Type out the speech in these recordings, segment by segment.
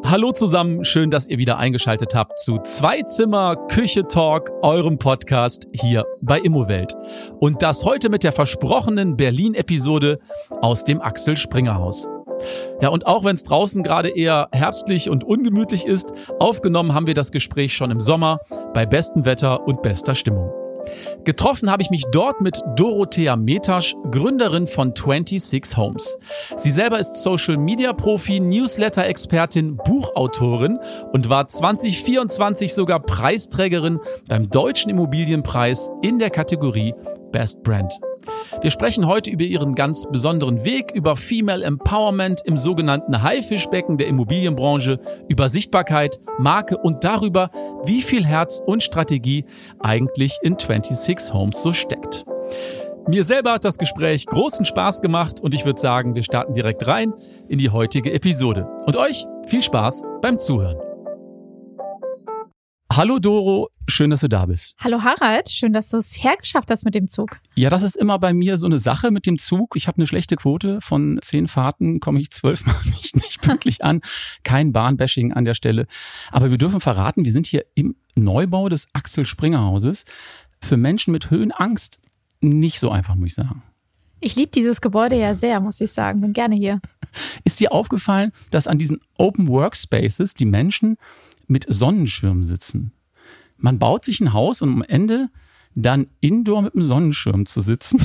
Hallo zusammen, schön, dass ihr wieder eingeschaltet habt zu Zwei-Zimmer-Küche-Talk, eurem Podcast hier bei Immowelt. Und das heute mit der versprochenen Berlin-Episode aus dem Axel Springer Haus. Ja, und auch wenn es draußen gerade eher herbstlich und ungemütlich ist, aufgenommen haben wir das Gespräch schon im Sommer bei bestem Wetter und bester Stimmung. Getroffen habe ich mich dort mit Dorothea Metasch, Gründerin von 26 Homes. Sie selber ist Social-Media-Profi, Newsletter-Expertin, Buchautorin und war 2024 sogar Preisträgerin beim Deutschen Immobilienpreis in der Kategorie Best Brand. Wir sprechen heute über ihren ganz besonderen Weg, über Female Empowerment im sogenannten Haifischbecken der Immobilienbranche, über Sichtbarkeit, Marke und darüber, wie viel Herz und Strategie eigentlich in 26 Homes so steckt. Mir selber hat das Gespräch großen Spaß gemacht und ich würde sagen, wir starten direkt rein in die heutige Episode. Und euch viel Spaß beim Zuhören. Hallo Doro, schön, dass du da bist. Hallo Harald, schön, dass du es hergeschafft hast mit dem Zug. Ja, das ist immer bei mir so eine Sache mit dem Zug. Ich habe eine schlechte Quote. Von 10 Fahrten komme ich 12 Mal nicht pünktlich an. Kein Bahnbashing an der Stelle. Aber wir dürfen verraten, wir sind hier im Neubau des Axel Springer Hauses. Für Menschen mit Höhenangst nicht so einfach, muss ich sagen. Ich liebe dieses Gebäude ja sehr, muss ich sagen. Bin gerne hier. Ist dir aufgefallen, dass an diesen Open Workspaces die Menschen mit Sonnenschirm sitzen? Man baut sich ein Haus und am Ende dann indoor mit einem Sonnenschirm zu sitzen.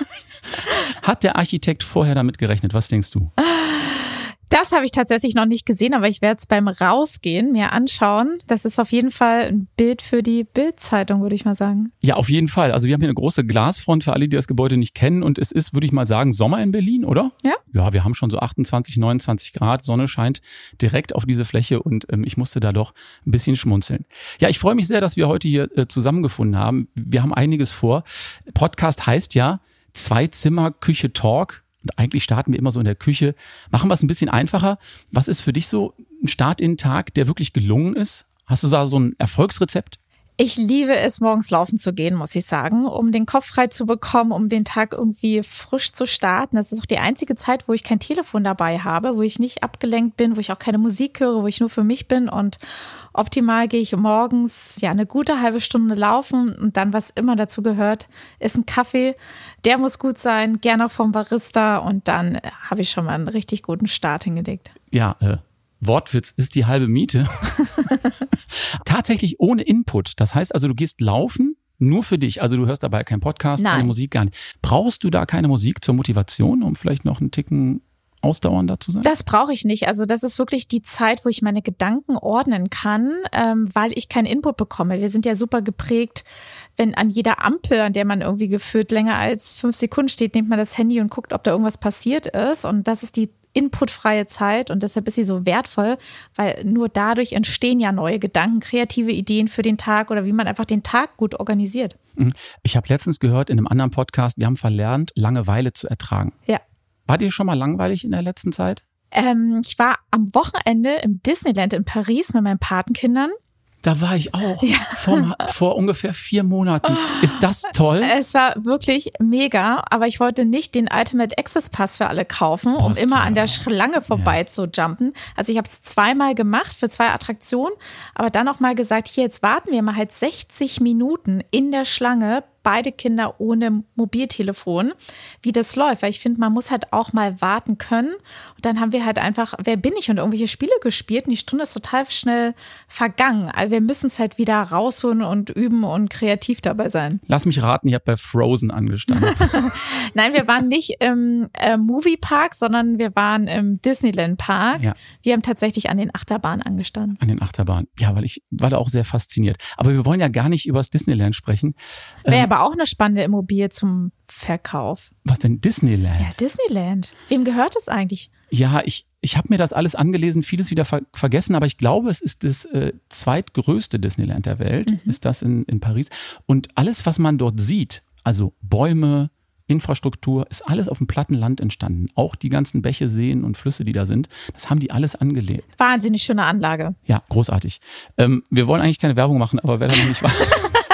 Hat der Architekt vorher damit gerechnet? Was denkst du? Das habe ich tatsächlich noch nicht gesehen, aber ich werde es beim Rausgehen mir anschauen. Das ist auf jeden Fall ein Bild für die Bild-Zeitung, würde ich mal sagen. Ja, auf jeden Fall. Also wir haben hier eine große Glasfront für alle, die das Gebäude nicht kennen. Und es ist, würde ich mal sagen, Sommer in Berlin, oder? Ja. Ja, wir haben schon so 28, 29 Grad. Sonne scheint direkt auf diese Fläche und ich musste da doch ein bisschen schmunzeln. Ja, ich freue mich sehr, dass wir heute hier zusammengefunden haben. Wir haben einiges vor. Podcast heißt ja Zwei-Zimmer-Küche-Talk. Und eigentlich starten wir immer so in der Küche. Machen wir es ein bisschen einfacher. Was ist für dich so ein Start in den Tag, der wirklich gelungen ist? Hast du da so ein Erfolgsrezept? Ich liebe es, morgens laufen zu gehen, muss ich sagen, um den Kopf frei zu bekommen, um den Tag irgendwie frisch zu starten. Das ist auch die einzige Zeit, wo ich kein Telefon dabei habe, wo ich nicht abgelenkt bin, wo ich auch keine Musik höre, wo ich nur für mich bin. Und optimal gehe ich morgens eine gute halbe Stunde laufen und dann, was immer dazu gehört, ist ein Kaffee. Der muss gut sein, gerne auch vom Barista und dann habe ich schon mal einen richtig guten Start hingelegt. Ja, Wortwitz ist die halbe Miete. Tatsächlich ohne Input. Das heißt also, du gehst laufen nur für dich. Also du hörst dabei keinen Podcast, keine Musik, gar nicht. Brauchst du da keine Musik zur Motivation, um vielleicht noch einen Ticken ausdauernder zu sein? Das brauche ich nicht. Also das ist wirklich die Zeit, wo ich meine Gedanken ordnen kann, weil ich keinen Input bekomme. Wir sind ja super geprägt, wenn an jeder Ampel, an der man irgendwie gefühlt länger als 5 Sekunden steht, nimmt man das Handy und guckt, ob da irgendwas passiert ist. Und das ist die inputfreie Zeit und deshalb ist sie so wertvoll, weil nur dadurch entstehen ja neue Gedanken, kreative Ideen für den Tag oder wie man einfach den Tag gut organisiert. Ich habe letztens gehört in einem anderen Podcast, wir haben verlernt, Langeweile zu ertragen. Ja. War dir schon mal langweilig in der letzten Zeit? Ich war am Wochenende im Disneyland in Paris mit meinen Patenkindern. Da war ich auch, vor ungefähr 4 Monaten. Ist das toll? Es war wirklich mega, aber ich wollte nicht den Ultimate Access Pass für alle kaufen, um immer an der Schlange vorbei zu jumpen. Also ich habe es 2-mal gemacht für 2 Attraktionen, aber dann auch mal gesagt, hier, jetzt warten wir mal halt 60 Minuten in der Schlange, beide Kinder ohne Mobiltelefon, wie das läuft. Weil ich finde, man muss halt auch mal warten können. Und dann haben wir halt einfach, wer bin ich, und irgendwelche Spiele gespielt. Und die Stunde ist total schnell vergangen. Also wir müssen es halt wieder rausholen und üben und kreativ dabei sein. Lass mich raten, ihr habt bei Frozen angestanden. Nein, wir waren nicht im Moviepark, sondern wir waren im Disneyland Park. Ja. Wir haben tatsächlich an den Achterbahnen angestanden. An den Achterbahnen. Ja, weil ich war da auch sehr fasziniert. Aber wir wollen ja gar nicht über das Disneyland sprechen. Wäre aber auch eine spannende Immobilie zum Verkauf. Was denn Disneyland? Ja, Disneyland. Wem gehört es eigentlich? Ja, ich habe mir das alles angelesen, vieles wieder vergessen, aber ich glaube, es ist das zweitgrößte Disneyland der Welt, ist das in Paris. Und alles, was man dort sieht, also Bäume, Infrastruktur, ist alles auf dem platten Land entstanden. Auch die ganzen Bäche, Seen und Flüsse, die da sind, das haben die alles angelegt. Wahnsinnig schöne Anlage. Ja, großartig. Wir wollen eigentlich keine Werbung machen, aber wer da noch nicht war...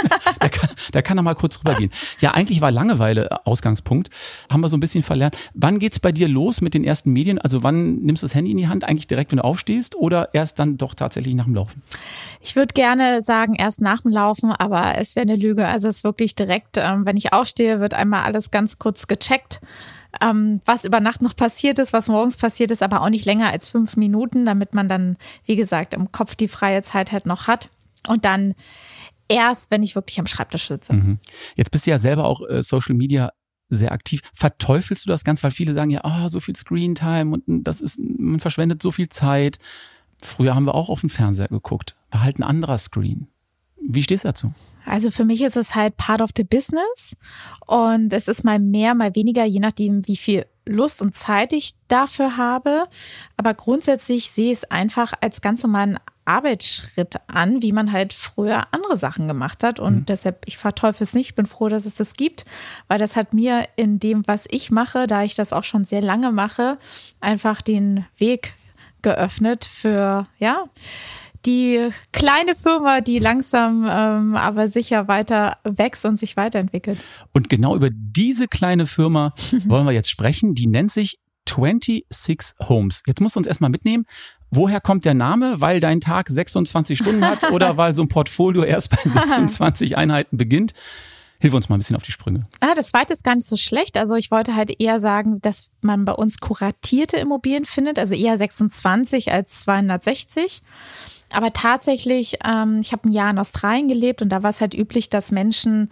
Der kann noch mal kurz rübergehen. Ja, eigentlich war Langeweile Ausgangspunkt. Haben wir so ein bisschen verlernt. Wann geht's bei dir los mit den ersten Medien? Also wann nimmst du das Handy in die Hand? Eigentlich direkt, wenn du aufstehst oder erst dann doch tatsächlich nach dem Laufen? Ich würde gerne sagen, erst nach dem Laufen, aber es wäre eine Lüge. Also es ist wirklich direkt, wenn ich aufstehe, wird einmal alles ganz kurz gecheckt. Was über Nacht noch passiert ist, was morgens passiert ist, aber auch nicht länger als 5 Minuten, damit man dann, wie gesagt, im Kopf die freie Zeit halt noch hat. Und dann erst, wenn ich wirklich am Schreibtisch sitze. Mhm. Jetzt bist du ja selber auch Social Media sehr aktiv. Verteufelst du das ganz? Weil viele sagen ja, so viel Screentime und man verschwendet so viel Zeit. Früher haben wir auch auf den Fernseher geguckt. War halt ein anderer Screen. Wie stehst du dazu? Also für mich ist es halt part of the business und es ist mal mehr, mal weniger, je nachdem, wie viel Lust und Zeit ich dafür habe. Aber grundsätzlich sehe ich es einfach als ganz normalen Arbeitsschritt an, wie man halt früher andere Sachen gemacht hat. Und deshalb, ich verteufel es nicht, ich bin froh, dass es das gibt, weil das hat mir in dem, was ich mache, da ich das auch schon sehr lange mache, einfach den Weg geöffnet für, die kleine Firma, die langsam, aber sicher weiter wächst und sich weiterentwickelt. Und genau über diese kleine Firma wollen wir jetzt sprechen. Die nennt sich 26 Homes. Jetzt musst du uns erstmal mitnehmen. Woher kommt der Name? Weil dein Tag 26 Stunden hat oder weil so ein Portfolio erst bei 26 Einheiten beginnt? Hilf uns mal ein bisschen auf die Sprünge. Das zweite ist gar nicht so schlecht. Also ich wollte halt eher sagen, dass man bei uns kuratierte Immobilien findet, also eher 26 als 260. Aber tatsächlich, ich habe ein Jahr in Australien gelebt und da war es halt üblich, dass Menschen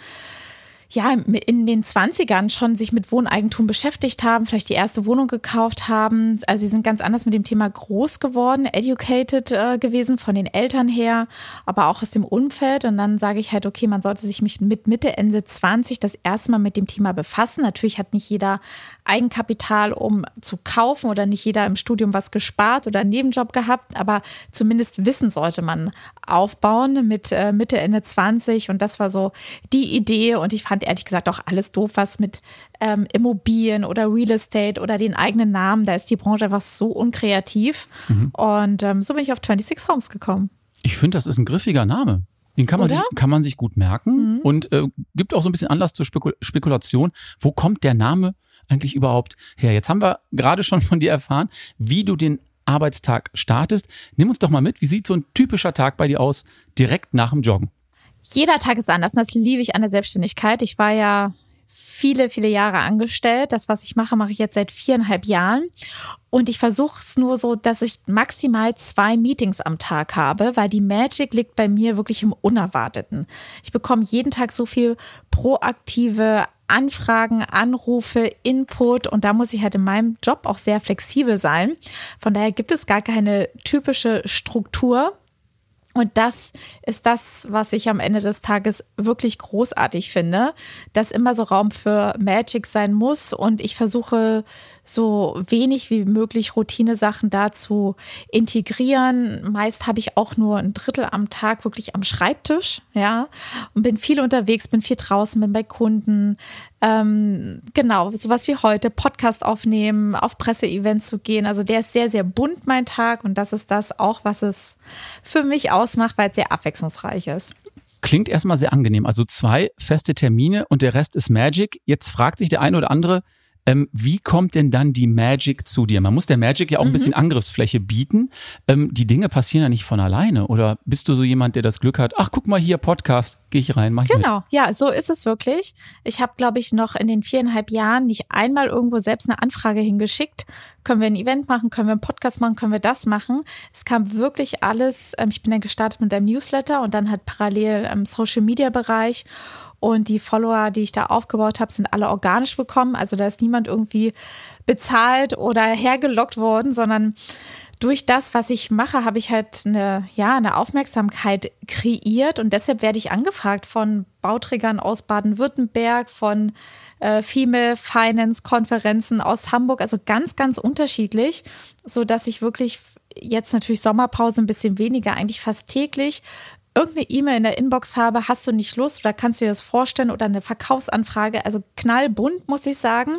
in den 20ern schon sich mit Wohneigentum beschäftigt haben, vielleicht die erste Wohnung gekauft haben. Also sie sind ganz anders mit dem Thema groß geworden, educated gewesen von den Eltern her, aber auch aus dem Umfeld. Und dann sage ich halt, okay, man sollte sich mit Mitte, Ende 20 das erste Mal mit dem Thema befassen. Natürlich hat nicht jeder Eigenkapital, um zu kaufen oder nicht jeder im Studium was gespart oder einen Nebenjob gehabt, aber zumindest Wissen sollte man aufbauen mit Mitte, Ende 20 und das war so die Idee und ich fand ehrlich gesagt auch alles doof, was mit Immobilien oder Real Estate oder den eigenen Namen, da ist die Branche einfach so unkreativ und so bin ich auf 26 Homes gekommen. Ich finde, das ist ein griffiger Name. Den kann man sich gut merken und gibt auch so ein bisschen Anlass zur Spekulation. Wo kommt der Name eigentlich überhaupt her? Jetzt haben wir gerade schon von dir erfahren, wie du den Arbeitstag startest. Nimm uns doch mal mit, wie sieht so ein typischer Tag bei dir aus, direkt nach dem Joggen? Jeder Tag ist anders, das liebe ich an der Selbstständigkeit. Ich war ja viele, viele Jahre angestellt. Das, was ich mache, mache ich jetzt seit 4,5 Jahren. Und ich versuche es nur so, dass ich maximal 2 Meetings am Tag habe, weil die Magic liegt bei mir wirklich im Unerwarteten. Ich bekomme jeden Tag so viel proaktive Anfragen, Anrufe, Input und da muss ich halt in meinem Job auch sehr flexibel sein. Von daher gibt es gar keine typische Struktur. Und das ist das, was ich am Ende des Tages wirklich großartig finde, dass immer so Raum für Magic sein muss und ich versuche so wenig wie möglich Routine-Sachen da zu integrieren. Meist habe ich auch nur 1/3 am Tag wirklich am Schreibtisch, und bin viel unterwegs, bin viel draußen, bin bei Kunden. Genau, sowas wie heute, Podcast aufnehmen, auf Presseevents zu gehen. Also der ist sehr, sehr bunt, mein Tag. Und das ist das auch, was es für mich ausmacht, weil es sehr abwechslungsreich ist. Klingt erstmal sehr angenehm. Also 2 feste Termine und der Rest ist Magic. Jetzt fragt sich der eine oder andere, wie kommt denn dann die Magic zu dir? Man muss der Magic ja auch ein bisschen Angriffsfläche bieten. Die Dinge passieren ja nicht von alleine. Oder bist du so jemand, der das Glück hat, ach, guck mal hier, Podcast, gehe ich rein, mach ich mit. Genau, ja, so ist es wirklich. Ich habe, glaube ich, noch in den 4,5 Jahren nicht einmal irgendwo selbst eine Anfrage hingeschickt. Können wir ein Event machen, können wir einen Podcast machen, können wir das machen? Es kam wirklich alles. Ich bin dann gestartet mit einem Newsletter und dann halt parallel im Social-Media-Bereich. Und die Follower, die ich da aufgebaut habe, sind alle organisch bekommen. Also da ist niemand irgendwie bezahlt oder hergelockt worden, sondern durch das, was ich mache, habe ich halt eine Aufmerksamkeit kreiert. Und deshalb werde ich angefragt von Bauträgern aus Baden-Württemberg, von Female Finance Konferenzen aus Hamburg, also ganz, ganz unterschiedlich, sodass ich wirklich jetzt natürlich Sommerpause ein bisschen weniger, eigentlich fast täglich irgendeine E-Mail in der Inbox habe, hast du nicht Lust oder kannst du dir das vorstellen oder eine Verkaufsanfrage, also knallbunt, muss ich sagen.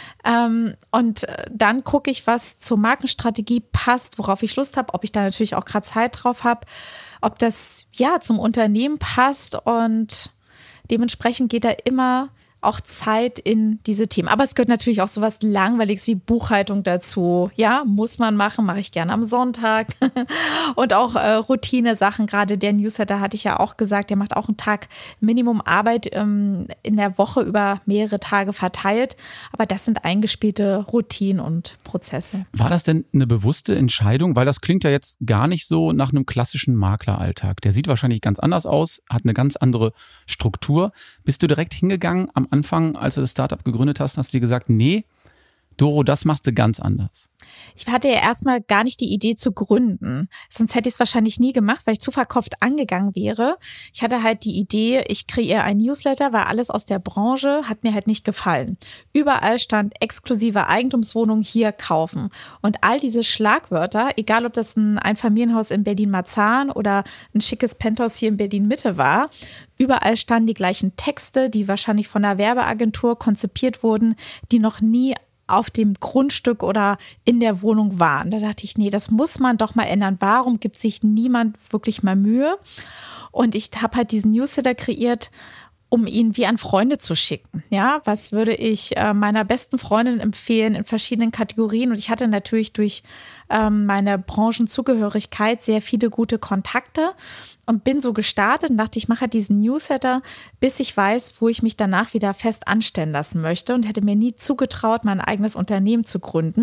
Und dann gucke ich, was zur Markenstrategie passt, worauf ich Lust habe, ob ich da natürlich auch gerade Zeit drauf habe, ob das zum Unternehmen passt und Dementsprechend geht da immer auch Zeit in diese Themen. Aber es gehört natürlich auch sowas Langweiliges wie Buchhaltung dazu. Ja, muss man machen, mache ich gerne am Sonntag. Und auch Routine-Sachen. Gerade der Newsletter hatte ich ja auch gesagt, der macht auch einen Tag Minimum Arbeit in der Woche über mehrere Tage verteilt. Aber das sind eingespielte Routinen und Prozesse. War das denn eine bewusste Entscheidung? Weil das klingt ja jetzt gar nicht so nach einem klassischen Makleralltag. Der sieht wahrscheinlich ganz anders aus, hat eine ganz andere Struktur. Bist du direkt hingegangen am Anfang, als du das Startup gegründet hast du dir gesagt, nee, Doro, das machst du ganz anders? Ich hatte ja erstmal gar nicht die Idee zu gründen. Sonst hätte ich es wahrscheinlich nie gemacht, weil ich zu verkopft angegangen wäre. Ich hatte halt die Idee, ich kreiere ein Newsletter, weil alles aus der Branche hat mir halt nicht gefallen. Überall stand exklusive Eigentumswohnung hier kaufen. Und all diese Schlagwörter, egal ob das ein Einfamilienhaus in Berlin-Marzahn oder ein schickes Penthouse hier in Berlin-Mitte war, überall standen die gleichen Texte, die wahrscheinlich von einer Werbeagentur konzipiert wurden, die noch nie auf dem Grundstück oder in der Wohnung waren. Da dachte ich, nee, das muss man doch mal ändern. Warum gibt sich niemand wirklich mal Mühe? Und ich habe halt diesen Newsletter kreiert, um ihn wie an Freunde zu schicken. Ja, was würde ich meiner besten Freundin empfehlen in verschiedenen Kategorien? Und ich hatte natürlich durch meine Branchenzugehörigkeit sehr viele gute Kontakte und bin so gestartet und dachte, ich mache halt diesen Newsletter, bis ich weiß, wo ich mich danach wieder fest anstellen lassen möchte, und hätte mir nie zugetraut, mein eigenes Unternehmen zu gründen.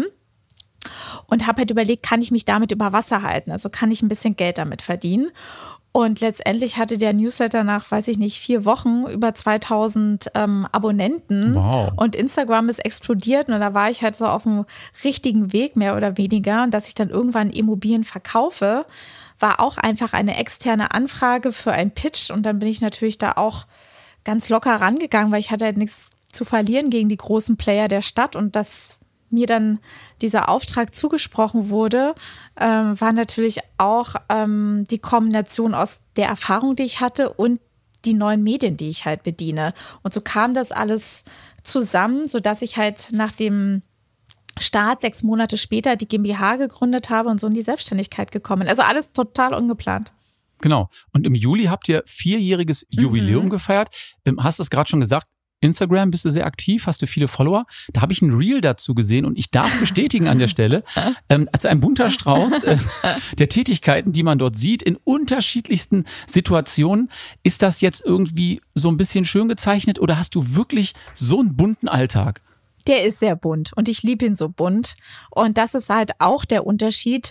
Und habe halt überlegt, kann ich mich damit über Wasser halten? Also kann ich ein bisschen Geld damit verdienen? Und letztendlich hatte der Newsletter nach, 4 Wochen über 2000 Abonnenten. Wow. Und Instagram ist explodiert. Und da war ich halt so auf dem richtigen Weg, mehr oder weniger. Und dass ich dann irgendwann Immobilien verkaufe, war auch einfach eine externe Anfrage für einen Pitch. Und dann bin ich natürlich da auch ganz locker rangegangen, weil ich hatte halt nichts zu verlieren gegen die großen Player der Stadt. Und dass mir dann dieser Auftrag zugesprochen wurde, war natürlich auch die Kombination aus der Erfahrung, die ich hatte, und die neuen Medien, die ich halt bediene. Und so kam das alles zusammen, sodass ich halt nach dem Start 6 Monate später die GmbH gegründet habe und so in die Selbstständigkeit gekommen bin. Also alles total ungeplant. Genau. Und im Juli habt ihr 4-jähriges Jubiläum gefeiert. Hast du es gerade schon gesagt? Instagram bist du sehr aktiv, hast du viele Follower. Da habe ich ein Reel dazu gesehen und ich darf bestätigen an der Stelle, also ein bunter Strauß der Tätigkeiten, die man dort sieht, in unterschiedlichsten Situationen. Ist das jetzt irgendwie so ein bisschen schön gezeichnet oder hast du wirklich so einen bunten Alltag? Der ist sehr bunt und ich liebe ihn so bunt. Und das ist halt auch der Unterschied,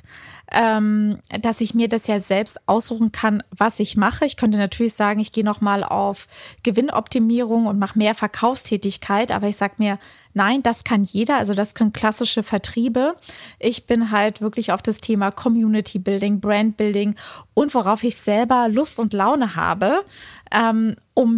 dass ich mir das ja selbst aussuchen kann, was ich mache. Ich könnte natürlich sagen, ich gehe nochmal auf Gewinnoptimierung und mache mehr Verkaufstätigkeit. Aber ich sage mir, nein, das kann jeder. Also das können klassische Vertriebe. Ich bin halt wirklich auf das Thema Community Building, Brand Building und worauf ich selber Lust und Laune habe, um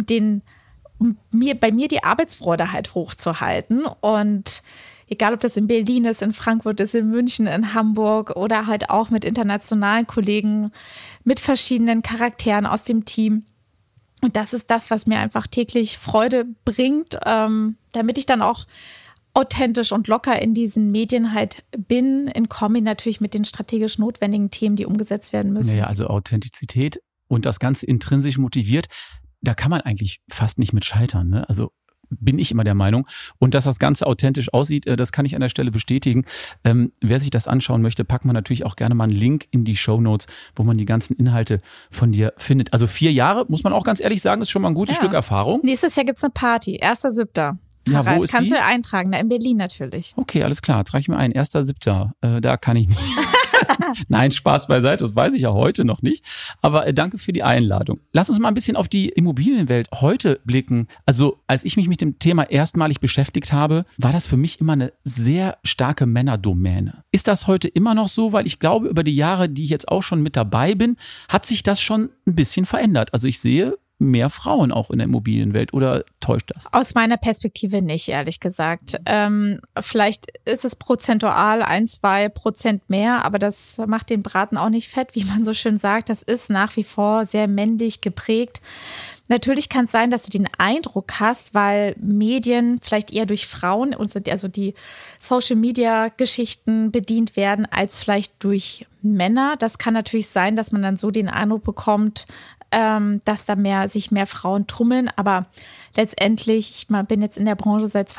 bei mir die Arbeitsfreude halt hochzuhalten. Und egal, ob das in Berlin ist, in Frankfurt ist, in München, in Hamburg oder halt auch mit internationalen Kollegen, mit verschiedenen Charakteren aus dem Team. Und das ist das, was mir einfach täglich Freude bringt, damit ich dann auch authentisch und locker in diesen Medien halt bin, in Kombi natürlich mit den strategisch notwendigen Themen, die umgesetzt werden müssen. Naja, also Authentizität und das Ganze intrinsisch motiviert, da kann man eigentlich fast nicht mit scheitern, ne? Also bin ich immer der Meinung. Und dass das Ganze authentisch aussieht, das kann ich an der Stelle bestätigen. Wer sich das anschauen möchte, packen wir natürlich auch gerne mal einen Link in die Shownotes, wo man die ganzen Inhalte von dir findet. Also 4 Jahre, muss man auch ganz ehrlich sagen, ist schon mal ein gutes Stück Erfahrung. Nächstes Jahr gibt es eine Party, 1.7. Ja, wo ist kannst die? du eintragen, in Berlin natürlich. Okay, alles klar, trage ich mir ein. 1.7. Da kann ich nicht. Nein, Spaß beiseite, das weiß ich ja heute noch nicht. Aber danke für die Einladung. Lass uns mal ein bisschen auf die Immobilienwelt heute blicken. Also als ich mich mit dem Thema erstmalig beschäftigt habe, war das für mich immer eine sehr starke Männerdomäne. Ist das heute immer noch so? Weil ich glaube, über die Jahre, die ich jetzt auch schon mit dabei bin, hat sich das schon ein bisschen verändert. Also ich sehe mehr Frauen auch in der Immobilienwelt, oder täuscht das? Aus meiner Perspektive nicht, ehrlich gesagt. Vielleicht ist es prozentual 1-2% mehr, aber das macht den Braten auch nicht fett, wie man so schön sagt. Das ist nach wie vor sehr männlich geprägt. Natürlich kann es sein, dass du den Eindruck hast, weil Medien vielleicht eher durch Frauen, also die Social-Media-Geschichten bedient werden, als vielleicht durch Männer. Das kann natürlich sein, dass man dann so den Eindruck bekommt, dass da sich mehr Frauen tummeln. Aber letztendlich, ich bin jetzt in der Branche seit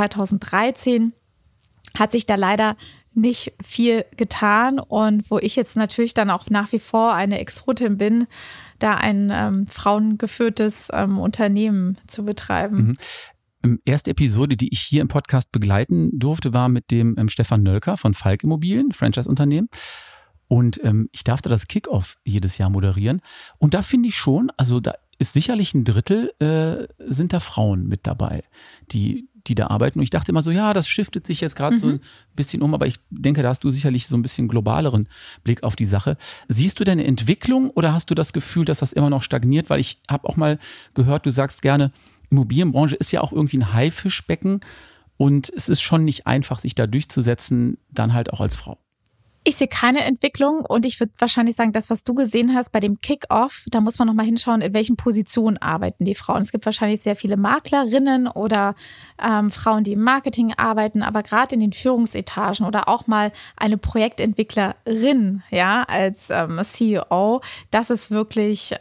2013, hat sich da leider nicht viel getan. Und wo ich jetzt natürlich dann auch nach wie vor eine Exotin bin, da ein frauengeführtes Unternehmen zu betreiben. Erste Episode, die ich hier im Podcast begleiten durfte, war mit dem Stefan Nölker von Falk Immobilien, Franchise-Unternehmen. Und ich darf da das Kick-Off jedes Jahr moderieren. Und da finde ich schon, also da ist sicherlich ein Drittel, sind da Frauen mit dabei, die da arbeiten. Und ich dachte immer so, ja, das shiftet sich jetzt gerade so ein bisschen um. Aber ich denke, da hast du sicherlich so ein bisschen globaleren Blick auf die Sache. Siehst du denn eine Entwicklung oder hast du das Gefühl, dass das immer noch stagniert? Weil ich habe auch mal gehört, du sagst gerne, Immobilienbranche ist ja auch irgendwie ein Haifischbecken. Und es ist schon nicht einfach, sich da durchzusetzen, dann halt auch als Frau. Ich sehe keine Entwicklung und ich würde wahrscheinlich sagen, das, was du gesehen hast bei dem Kick-Off, da muss man nochmal hinschauen, in welchen Positionen arbeiten die Frauen. Es gibt wahrscheinlich sehr viele Maklerinnen oder Frauen, die im Marketing arbeiten, aber gerade in den Führungsetagen oder auch mal eine Projektentwicklerin, ja, als CEO, das ist wirklich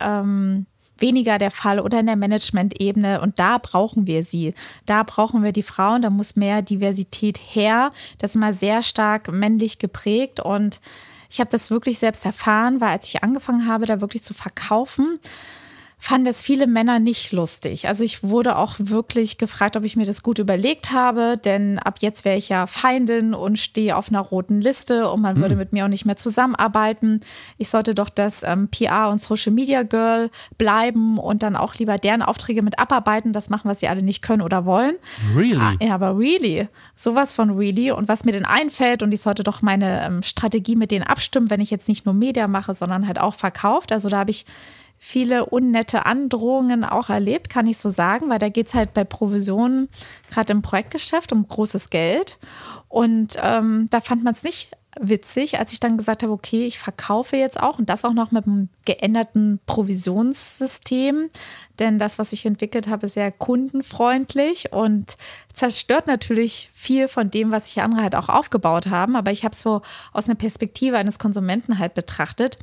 weniger der Fall oder in der Management-Ebene und da brauchen wir sie. Da brauchen wir die Frauen, da muss mehr Diversität her. Das ist mal sehr stark männlich geprägt und ich habe das wirklich selbst erfahren, weil als ich angefangen habe, da wirklich zu verkaufen, fanden das viele Männer nicht lustig. Also ich wurde auch wirklich gefragt, ob ich mir das gut überlegt habe, denn ab jetzt wäre ich ja Feindin und stehe auf einer roten Liste und man würde mit mir auch nicht mehr zusammenarbeiten. Ich sollte doch das PR- und Social-Media-Girl bleiben und dann auch lieber deren Aufträge mit abarbeiten, das machen, was sie alle nicht können oder wollen. Really? Ja, aber really. Sowas von really. Und was mir denn einfällt und ich sollte doch meine Strategie mit denen abstimmen, wenn ich jetzt nicht nur Media mache, sondern halt auch verkauft. Also da habe ich viele unnette Androhungen auch erlebt, kann ich so sagen, weil da geht es halt bei Provisionen, gerade im Projektgeschäft, um großes Geld. Und da fand man es nicht witzig, als ich dann gesagt habe, okay, ich verkaufe jetzt auch und das auch noch mit einem geänderten Provisionssystem. Denn das, was ich entwickelt habe, ist sehr kundenfreundlich und zerstört natürlich viel von dem, was sich andere halt auch aufgebaut haben. Aber ich habe es so aus einer Perspektive eines Konsumenten halt betrachtet.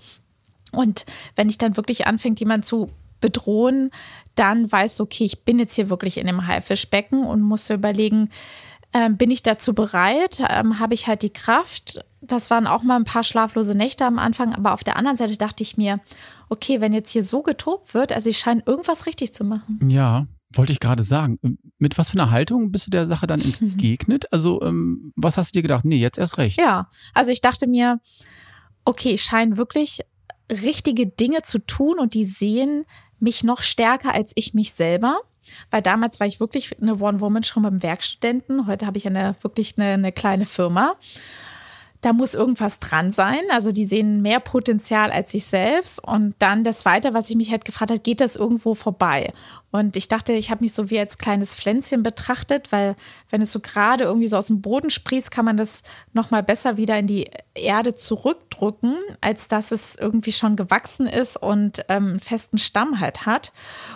Und wenn ich dann wirklich anfängt, jemanden zu bedrohen, dann weißt du, okay, ich bin jetzt hier wirklich in dem Haifischbecken und musst dir überlegen, bin ich dazu bereit? Habe ich halt die Kraft? Das waren auch mal ein paar schlaflose Nächte am Anfang, aber auf der anderen Seite dachte ich mir, okay, wenn jetzt hier so getobt wird, also ich scheine irgendwas richtig zu machen. Ja, wollte ich gerade sagen. Mit was für einer Haltung bist du der Sache dann entgegnet? Also was hast du dir gedacht? Nee, jetzt erst recht. Ja, also ich dachte mir, okay, ich scheine wirklich richtige Dinge zu tun und die sehen mich noch stärker als ich mich selber. Weil damals war ich wirklich eine One-Woman-Show mit einem Werkstudenten. Heute habe ich wirklich eine kleine Firma. Da muss irgendwas dran sein. Also die sehen mehr Potenzial als ich selbst. Und dann das Zweite, was ich mich halt gefragt habe, geht das irgendwo vorbei? Und ich dachte, ich habe mich so wie als kleines Pflänzchen betrachtet, weil wenn es so gerade irgendwie so aus dem Boden sprießt, kann man das nochmal besser wieder in die Erde zurückdrücken, als dass es irgendwie schon gewachsen ist und einen festen Stamm halt hat.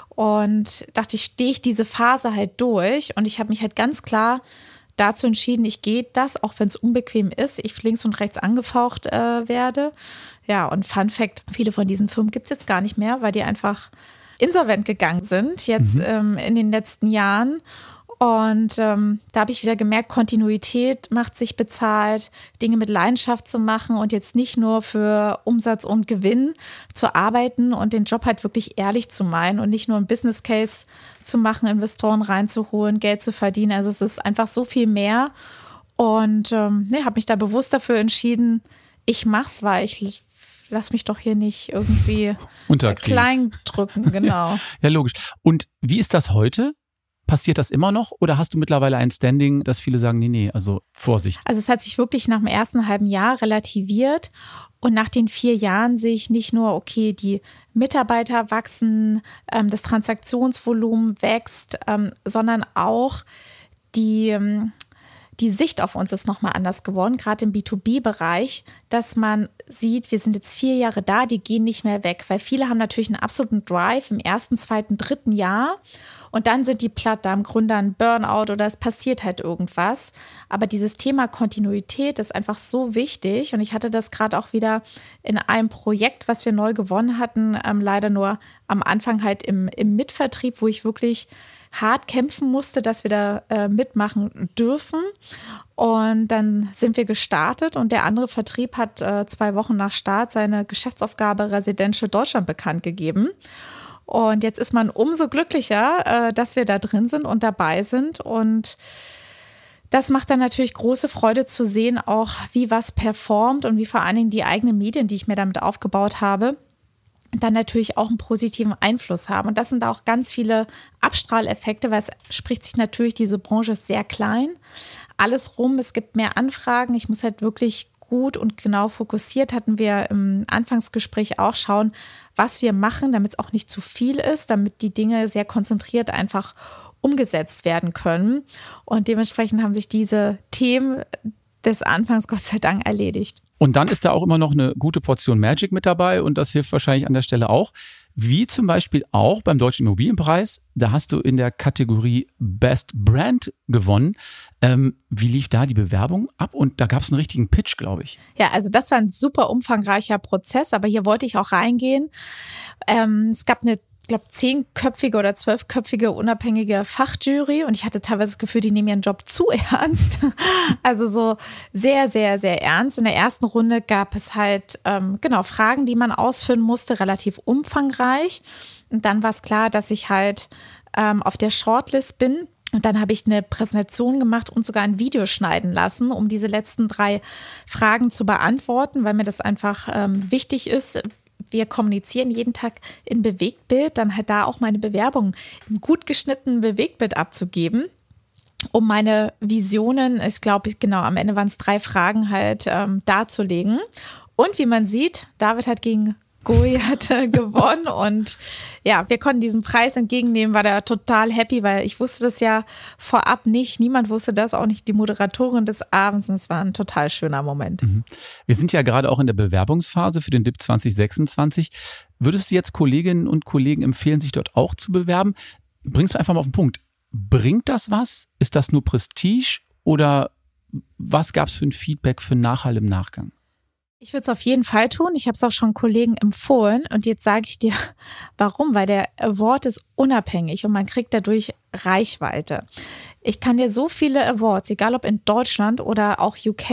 Und dachte ich, stehe ich diese Phase halt durch. Und ich habe mich halt ganz klar dazu entschieden, ich gehe das, auch wenn es unbequem ist, ich links und rechts angefaucht werde. Ja, und Fun Fact, viele von diesen Firmen gibt es jetzt gar nicht mehr, weil die einfach insolvent gegangen sind, jetzt in den letzten Jahren. Und da habe ich wieder gemerkt, Kontinuität macht sich bezahlt, Dinge mit Leidenschaft zu machen und jetzt nicht nur für Umsatz und Gewinn zu arbeiten und den Job halt wirklich ehrlich zu meinen und nicht nur ein Business Case zu machen, Investoren reinzuholen, Geld zu verdienen. Also es ist einfach so viel mehr. Und habe mich da bewusst dafür entschieden, ich mach's, weil ich lass mich doch hier nicht irgendwie klein drücken. Genau. Ja, logisch. Und wie ist das heute? Passiert das immer noch oder hast du mittlerweile ein Standing, dass viele sagen, nee, also Vorsicht? Also es hat sich wirklich nach dem ersten halben Jahr relativiert und nach den 4 Jahren sehe ich nicht nur, okay, die Mitarbeiter wachsen, das Transaktionsvolumen wächst, sondern auch die die Sicht auf uns ist nochmal anders geworden, gerade im B2B-Bereich, dass man sieht, wir sind jetzt 4 Jahre da, die gehen nicht mehr weg, weil viele haben natürlich einen absoluten Drive im 1., 2., 3. Jahr und dann sind die platt, da haben Gründer einen Burnout oder es passiert halt irgendwas. Aber dieses Thema Kontinuität ist einfach so wichtig und ich hatte das gerade auch wieder in einem Projekt, was wir neu gewonnen hatten, leider nur am Anfang halt im Mitvertrieb, wo ich wirklich hart kämpfen musste, dass wir da mitmachen dürfen. Und dann sind wir gestartet und der andere Vertrieb hat 2 Wochen nach Start seine Geschäftsaufgabe Residential Deutschland bekannt gegeben. Und jetzt ist man umso glücklicher, dass wir da drin sind und dabei sind. Und das macht dann natürlich große Freude zu sehen, auch wie was performt und wie vor allen Dingen die eigenen Medien, die ich mir damit aufgebaut habe, dann natürlich auch einen positiven Einfluss haben. Und das sind auch ganz viele Abstrahleffekte, weil es spricht sich natürlich, diese Branche ist sehr klein. Alles rum, es gibt mehr Anfragen. Ich muss halt wirklich gut und genau fokussiert, hatten wir im Anfangsgespräch auch schauen, was wir machen, damit es auch nicht zu viel ist, damit die Dinge sehr konzentriert einfach umgesetzt werden können. Und dementsprechend haben sich diese Themen des Anfangs Gott sei Dank erledigt. Und dann ist da auch immer noch eine gute Portion Magic mit dabei und das hilft wahrscheinlich an der Stelle auch. Wie zum Beispiel auch beim Deutschen Immobilienpreis, da hast du in der Kategorie Best Brand gewonnen. Wie lief da die Bewerbung ab? Und da gab es einen richtigen Pitch, glaube ich. Ja, also das war ein super umfangreicher Prozess, aber hier wollte ich auch reingehen. Es gab eine, ich glaube, 10-köpfige oder 12-köpfige unabhängige Fachjury und ich hatte teilweise das Gefühl, die nehmen ihren Job zu ernst. Also so sehr, sehr, sehr ernst. In der ersten Runde gab es halt Fragen, die man ausfüllen musste, relativ umfangreich. Und dann war es klar, dass ich halt auf der Shortlist bin. Und dann habe ich eine Präsentation gemacht und sogar ein Video schneiden lassen, um diese letzten 3 Fragen zu beantworten, weil mir das einfach wichtig ist. Wir kommunizieren jeden Tag in Bewegtbild, dann halt da auch meine Bewerbung im gut geschnittenen Bewegtbild abzugeben, um meine Visionen, ich glaube, genau, am Ende waren es 3 Fragen halt darzulegen. Und wie man sieht, David hat gegen Goliath gewonnen und ja, wir konnten diesen Preis entgegennehmen, war da total happy, weil ich wusste das ja vorab nicht, niemand wusste das, auch nicht die Moderatorin des Abends und es war ein total schöner Moment. Wir sind ja gerade auch in der Bewerbungsphase für den DIP 2026. Würdest du jetzt Kolleginnen und Kollegen empfehlen, sich dort auch zu bewerben? Bring's mir einfach mal auf den Punkt. Bringt das was? Ist das nur Prestige oder was gab es für ein Feedback für Nachhall im Nachgang? Ich würde es auf jeden Fall tun. Ich habe es auch schon Kollegen empfohlen. Und jetzt sage ich dir, warum? Weil der Award ist unabhängig und man kriegt dadurch Reichweite. Ich kann dir so viele Awards, egal ob in Deutschland oder auch UK,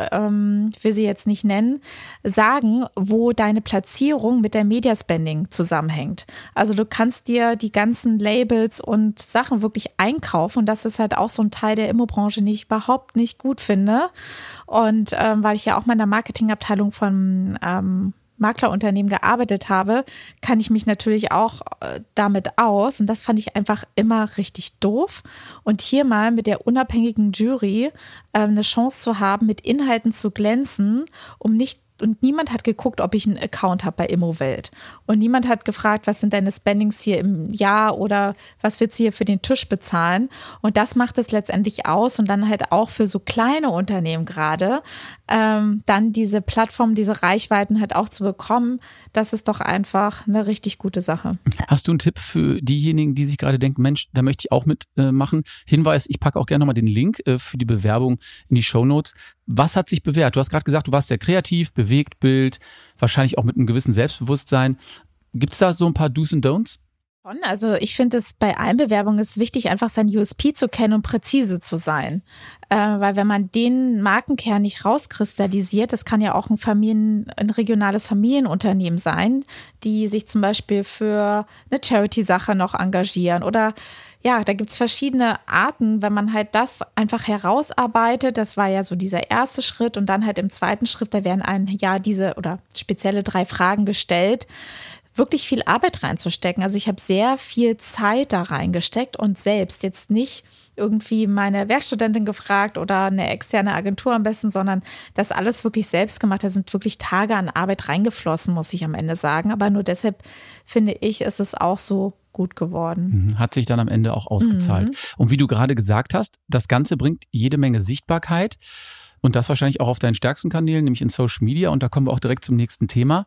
ich will sie jetzt nicht nennen, sagen, wo deine Platzierung mit der Media-Spending zusammenhängt. Also du kannst dir die ganzen Labels und Sachen wirklich einkaufen. Und das ist halt auch so ein Teil der Immobranche, den ich überhaupt nicht gut finde. Und weil ich ja auch mal in der Marketingabteilung von Maklerunternehmen gearbeitet habe, kann ich mich natürlich auch damit aus. Und das fand ich einfach immer richtig doof. Und hier mal mit der unabhängigen Jury eine Chance zu haben, mit Inhalten zu glänzen, und niemand hat geguckt, ob ich einen Account habe bei Immowelt. Und niemand hat gefragt, was sind deine Spendings hier im Jahr oder was willst du hier für den Tisch bezahlen? Und das macht es letztendlich aus und dann halt auch für so kleine Unternehmen gerade, dann diese Plattform, diese Reichweiten halt auch zu bekommen, das ist doch einfach eine richtig gute Sache. Hast du einen Tipp für diejenigen, die sich gerade denken, Mensch, da möchte ich auch mitmachen? Hinweis, ich packe auch gerne nochmal den Link für die Bewerbung in die Shownotes. Was hat sich bewährt? Du hast gerade gesagt, du warst sehr kreativ, Bewegtbild, wahrscheinlich auch mit einem gewissen Selbstbewusstsein. Gibt es da so ein paar Do's und Don'ts? Also ich finde es bei allen Bewerbungen ist wichtig, einfach sein USP zu kennen und präzise zu sein. Weil wenn man den Markenkern nicht rauskristallisiert, das kann ja auch ein regionales Familienunternehmen sein, die sich zum Beispiel für eine Charity-Sache noch engagieren oder ja, da gibt es verschiedene Arten, wenn man halt das einfach herausarbeitet. Das war ja so dieser erste Schritt und dann halt im zweiten Schritt, da werden diese oder spezielle 3 Fragen gestellt, wirklich viel Arbeit reinzustecken. Also ich habe sehr viel Zeit da reingesteckt und selbst jetzt nicht irgendwie meine Werkstudentin gefragt oder eine externe Agentur am besten, sondern das alles wirklich selbst gemacht. Da sind wirklich Tage an Arbeit reingeflossen, muss ich am Ende sagen. Aber nur deshalb finde ich, ist es auch so gut geworden. Hat sich dann am Ende auch ausgezahlt. Und wie du gerade gesagt hast, das Ganze bringt jede Menge Sichtbarkeit und das wahrscheinlich auch auf deinen stärksten Kanälen, nämlich in Social Media. Und da kommen wir auch direkt zum nächsten Thema.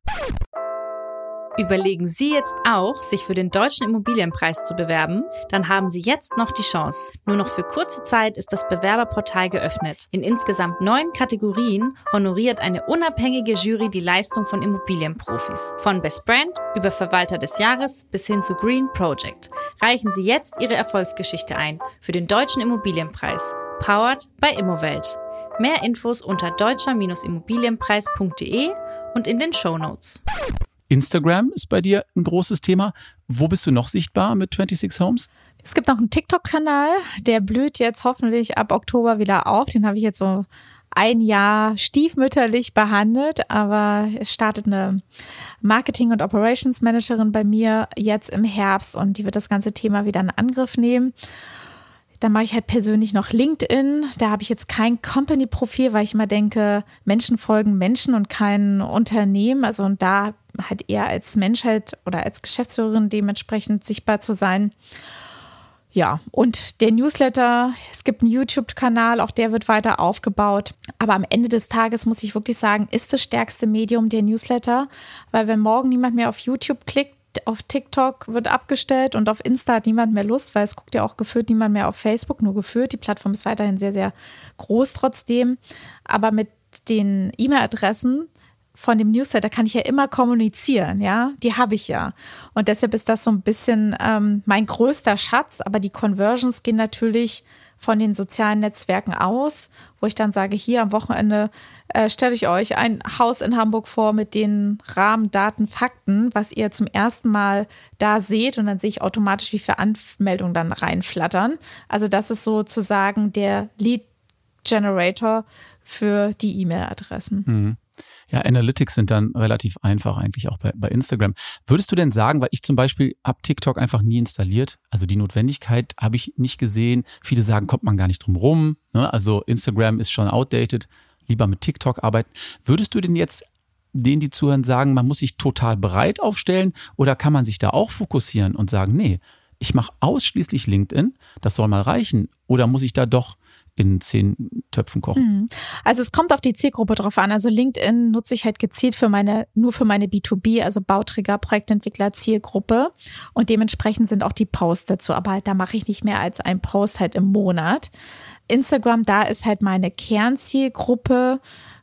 Überlegen Sie jetzt auch, sich für den Deutschen Immobilienpreis zu bewerben? Dann haben Sie jetzt noch die Chance. Nur noch für kurze Zeit ist das Bewerberportal geöffnet. In insgesamt 9 Kategorien honoriert eine unabhängige Jury die Leistung von Immobilienprofis. Von Best Brand über Verwalter des Jahres bis hin zu Green Project. Reichen Sie jetzt Ihre Erfolgsgeschichte ein für den Deutschen Immobilienpreis. Powered by Immowelt. Mehr Infos unter deutscher-immobilienpreis.de und in den Shownotes. Instagram ist bei dir ein großes Thema. Wo bist du noch sichtbar mit 26 Homes? Es gibt noch einen TikTok-Kanal, der blüht jetzt hoffentlich ab Oktober wieder auf. Den habe ich jetzt so ein Jahr stiefmütterlich behandelt, aber es startet eine Marketing- und Operations-Managerin bei mir jetzt im Herbst und die wird das ganze Thema wieder in Angriff nehmen. Dann mache ich halt persönlich noch LinkedIn. Da habe ich jetzt kein Company-Profil, weil ich immer denke, Menschen folgen Menschen und kein Unternehmen. Also und da halt eher als Mensch halt oder als Geschäftsführerin dementsprechend sichtbar zu sein. Ja, und der Newsletter, es gibt einen YouTube-Kanal, auch der wird weiter aufgebaut. Aber am Ende des Tages muss ich wirklich sagen, ist das stärkste Medium der Newsletter. Weil wenn morgen niemand mehr auf YouTube klickt, auf TikTok wird abgestellt und auf Insta hat niemand mehr Lust, weil es guckt ja auch gefühlt niemand mehr auf Facebook, nur gefühlt. Die Plattform ist weiterhin sehr, sehr groß trotzdem. Aber mit den E-Mail-Adressen von dem Newsletter kann ich ja immer kommunizieren, ja, die habe ich ja. Und deshalb ist das so ein bisschen mein größter Schatz, aber die Conversions gehen natürlich von den sozialen Netzwerken aus, wo ich dann sage, hier am Wochenende stelle ich euch ein Haus in Hamburg vor mit den Rahmendaten, Fakten, was ihr zum ersten Mal da seht und dann sehe ich automatisch, wie viele Anmeldungen dann reinflattern. Also das ist sozusagen der Lead-Generator für die E-Mail-Adressen. Mhm. Ja, Analytics sind dann relativ einfach eigentlich auch bei Instagram. Würdest du denn sagen, weil ich zum Beispiel habe TikTok einfach nie installiert, also die Notwendigkeit habe ich nicht gesehen. Viele sagen, kommt man gar nicht drum rum, ne? Also Instagram ist schon outdated, lieber mit TikTok arbeiten. Würdest du denn jetzt denen, die zuhören, sagen, man muss sich total breit aufstellen oder kann man sich da auch fokussieren und sagen, nee, ich mache ausschließlich LinkedIn, das soll mal reichen, oder muss ich da doch in 10 Töpfen kochen? Also es kommt auf die Zielgruppe drauf an. Also LinkedIn nutze ich halt gezielt nur für meine B2B, also Bauträger, Projektentwickler, Zielgruppe. Und dementsprechend sind auch die Posts dazu. Aber halt, da mache ich nicht mehr als einen Post halt im Monat. Instagram, da ist halt meine Kernzielgruppe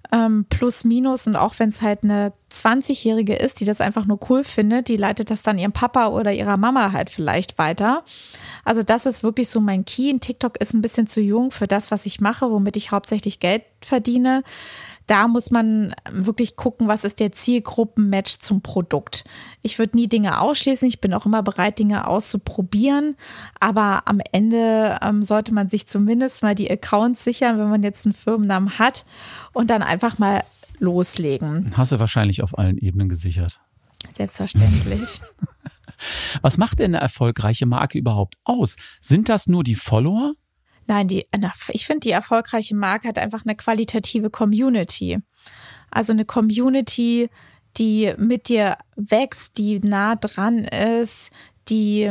plus minus. Und auch wenn es halt eine 20-Jährige ist, die das einfach nur cool findet, die leitet das dann ihrem Papa oder ihrer Mama halt vielleicht weiter. Also das ist wirklich so mein Key. TikTok ist ein bisschen zu jung für das, was ich mache, womit ich hauptsächlich Geld verdiene. Da muss man wirklich gucken, was ist der Zielgruppenmatch zum Produkt. Ich würde nie Dinge ausschließen. Ich bin auch immer bereit, Dinge auszuprobieren. Aber am Ende sollte man sich zumindest mal die Accounts sichern, wenn man jetzt einen Firmennamen hat und dann einfach mal loslegen. Hast du wahrscheinlich auf allen Ebenen gesichert. Selbstverständlich. Was macht denn eine erfolgreiche Marke überhaupt aus? Sind das nur die Follower? Nein, ich finde, die erfolgreiche Marke hat einfach eine qualitative Community. Also eine Community, die mit dir wächst, die nah dran ist, die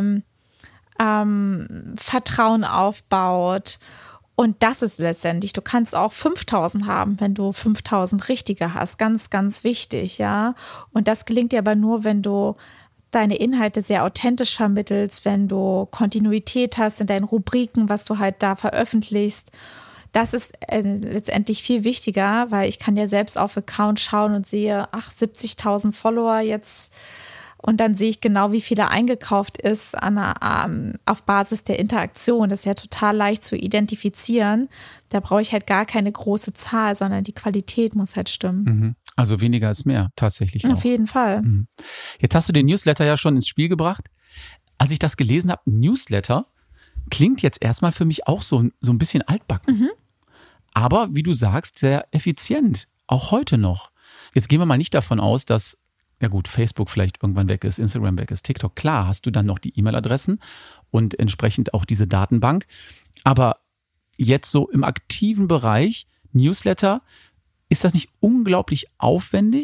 Vertrauen aufbaut. Und das ist letztendlich, du kannst auch 5.000 haben, wenn du 5.000 richtige hast. Ganz, ganz wichtig, ja. Und das gelingt dir aber nur, wenn du deine Inhalte sehr authentisch vermittelst, wenn du Kontinuität hast in deinen Rubriken, was du halt da veröffentlichst. Das ist letztendlich viel wichtiger, weil ich kann ja selbst auf Account schauen und sehe, 70.000 Follower jetzt. Und dann sehe ich genau, wie viele eingekauft ist auf Basis der Interaktion. Das ist ja total leicht zu identifizieren. Da brauche ich halt gar keine große Zahl, sondern die Qualität muss halt stimmen. Also weniger ist mehr, tatsächlich auch. Auf jeden Fall. Jetzt hast du den Newsletter ja schon ins Spiel gebracht. Als ich das gelesen habe, Newsletter klingt jetzt erstmal für mich auch so ein bisschen altbacken. Aber wie du sagst, sehr effizient. Auch heute noch. Jetzt gehen wir mal nicht davon aus, dass ja gut, Facebook vielleicht irgendwann weg ist, Instagram weg ist, TikTok, klar, hast du dann noch die E-Mail-Adressen und entsprechend auch diese Datenbank. Aber jetzt so im aktiven Bereich, Newsletter, ist das nicht unglaublich aufwendig?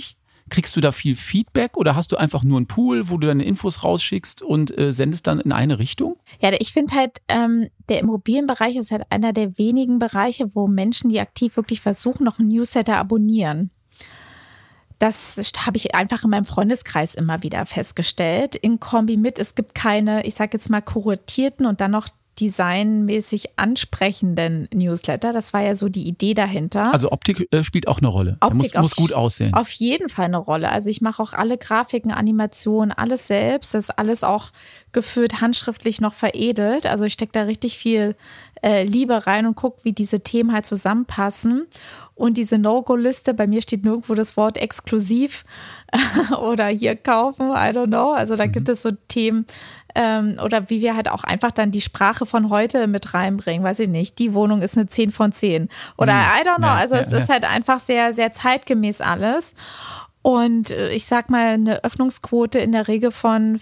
Kriegst du da viel Feedback oder hast du einfach nur einen Pool, wo du deine Infos rausschickst und sendest dann in eine Richtung? Ja, ich finde halt, der Immobilienbereich ist halt einer der wenigen Bereiche, wo Menschen, die aktiv wirklich versuchen, noch einen Newsletter abonnieren. Das habe ich einfach in meinem Freundeskreis immer wieder festgestellt. In Kombi mit, es gibt keine, ich sage jetzt mal, kuratierten und dann noch designmäßig ansprechenden Newsletter. Das war ja so die Idee dahinter. Also Optik spielt auch eine Rolle. Optik muss gut aussehen. Auf jeden Fall eine Rolle. Also ich mache auch alle Grafiken, Animationen, alles selbst. Das ist alles auch geführt, handschriftlich noch veredelt. Also ich stecke da richtig viel Liebe rein und gucke, wie diese Themen halt zusammenpassen. Und diese No-Go-Liste, bei mir steht nirgendwo das Wort exklusiv oder hier kaufen, I don't know. Also da gibt es so Themen oder wie wir halt auch einfach dann die Sprache von heute mit reinbringen, weiß ich nicht. Die Wohnung ist eine 10 von 10 oder I don't know. Also es ist halt einfach sehr, sehr zeitgemäß alles. Und ich sag mal, eine Öffnungsquote in der Regel von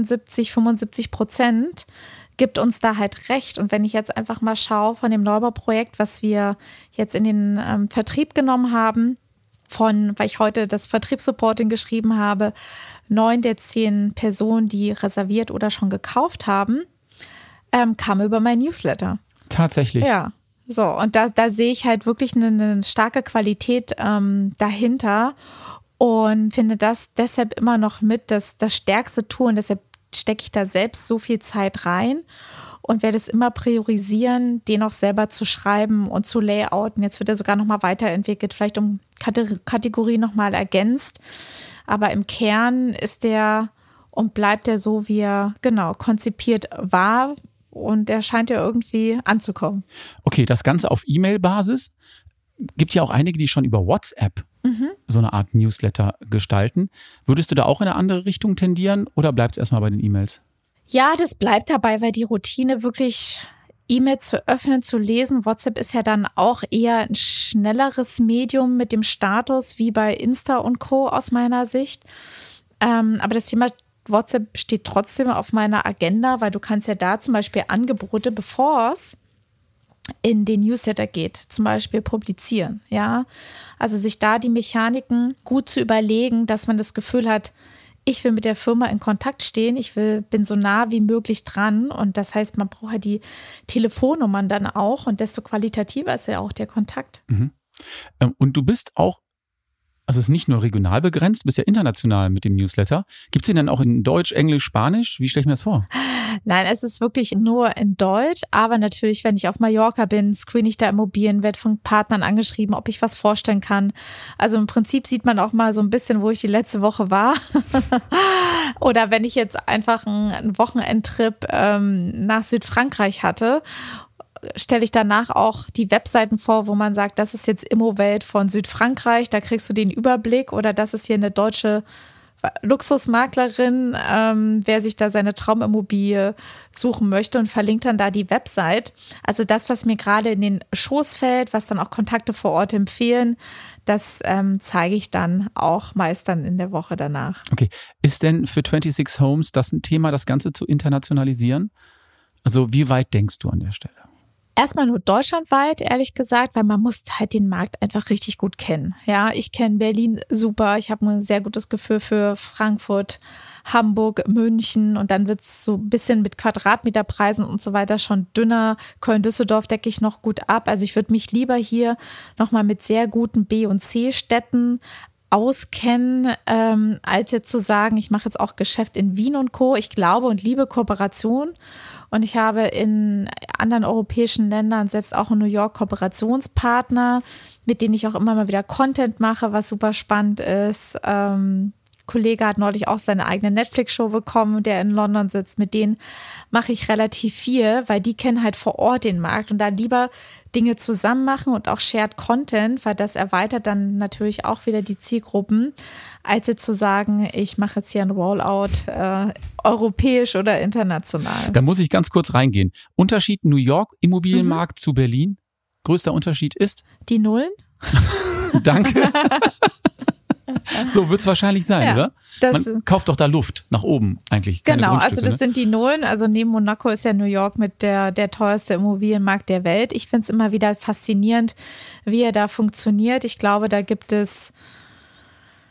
74-75% gibt uns da halt recht. Und wenn ich jetzt einfach mal schaue von dem Neubauprojekt, was wir jetzt in den Vertrieb genommen haben, weil ich heute das Vertriebsreporting geschrieben habe, 9 der 10 Personen, die reserviert oder schon gekauft haben, kamen über mein Newsletter. Tatsächlich? Ja. So, und da sehe ich halt wirklich eine starke Qualität dahinter und finde das deshalb immer noch mit das stärkste Tool. Und deshalb stecke ich da selbst so viel Zeit rein und werde es immer priorisieren, den auch selber zu schreiben und zu layouten. Jetzt wird er sogar nochmal weiterentwickelt, vielleicht um Kategorie nochmal ergänzt. Aber im Kern ist der und bleibt er so, wie er konzipiert war. Und er scheint ja irgendwie anzukommen. Okay, das Ganze auf E-Mail-Basis. Gibt ja auch einige, die schon über WhatsApp so eine Art Newsletter gestalten. Würdest du da auch in eine andere Richtung tendieren oder bleibt es erstmal bei den E-Mails? Ja, das bleibt dabei, weil die Routine wirklich E-Mail zu öffnen, zu lesen. WhatsApp ist ja dann auch eher ein schnelleres Medium mit dem Status wie bei Insta und Co. aus meiner Sicht. Aber das Thema WhatsApp steht trotzdem auf meiner Agenda, weil du kannst ja da zum Beispiel Angebote, bevor es in den Newsletter geht, zum Beispiel publizieren, ja. Also sich da die Mechaniken gut zu überlegen, dass man das Gefühl hat, ich will mit der Firma in Kontakt stehen, bin so nah wie möglich dran und das heißt, man braucht ja die Telefonnummern dann auch und desto qualitativer ist ja auch der Kontakt. Mhm. Und du bist auch, also es ist nicht nur regional begrenzt, bist ja international mit dem Newsletter. Gibt es den dann auch in Deutsch, Englisch, Spanisch? Wie stelle ich mir das vor? Nein, es ist wirklich nur in Deutsch, aber natürlich, wenn ich auf Mallorca bin, screene ich da Immobilien, werde von Partnern angeschrieben, ob ich was vorstellen kann. Also im Prinzip sieht man auch mal so ein bisschen, wo ich die letzte Woche war. Oder wenn ich jetzt einfach einen Wochenendtrip nach Südfrankreich hatte, stelle ich danach auch die Webseiten vor, wo man sagt, das ist jetzt Immowelt von Südfrankreich, da kriegst du den Überblick oder das ist hier eine deutsche Luxusmaklerin, wer sich da seine Traumimmobilie suchen möchte und verlinkt dann da die Website. Also das, was mir gerade in den Schoß fällt, was dann auch Kontakte vor Ort empfehlen, das zeige ich dann auch meist dann in der Woche danach. Okay, ist denn für 26 Homes das ein Thema, das Ganze zu internationalisieren? Also wie weit denkst du an der Stelle? Erstmal nur deutschlandweit, ehrlich gesagt, weil man muss halt den Markt einfach richtig gut kennen. Ja, ich kenne Berlin super, ich habe ein sehr gutes Gefühl für Frankfurt, Hamburg, München und dann wird es so ein bisschen mit Quadratmeterpreisen und so weiter schon dünner. Köln-Düsseldorf decke ich noch gut ab. Also ich würde mich lieber hier nochmal mit sehr guten B- und C-Städten auskennen, als jetzt zu sagen, ich mache jetzt auch Geschäft in Wien und Co. Ich glaube und liebe Kooperation. Und ich habe in anderen europäischen Ländern, selbst auch in New York, Kooperationspartner, mit denen ich auch immer mal wieder Content mache, was super spannend ist. Kollege hat neulich auch seine eigene Netflix-Show bekommen, der in London sitzt. Mit denen mache ich relativ viel, weil die kennen halt vor Ort den Markt und da lieber Dinge zusammen machen und auch Shared Content, weil das erweitert dann natürlich auch wieder die Zielgruppen, als jetzt zu sagen, ich mache jetzt hier ein Rollout europäisch oder international. Da muss ich ganz kurz reingehen. Unterschied New York Immobilienmarkt zu Berlin? Größter Unterschied ist? Die Nullen. Danke. So wird es wahrscheinlich sein, ja, oder? Man kauft doch da Luft nach oben eigentlich. Keine genau, Grundstücke, also das sind die Nullen. Also neben Monaco ist ja New York mit der teuerste Immobilienmarkt der Welt. Ich finde es immer wieder faszinierend, wie er da funktioniert. Ich glaube, da gibt es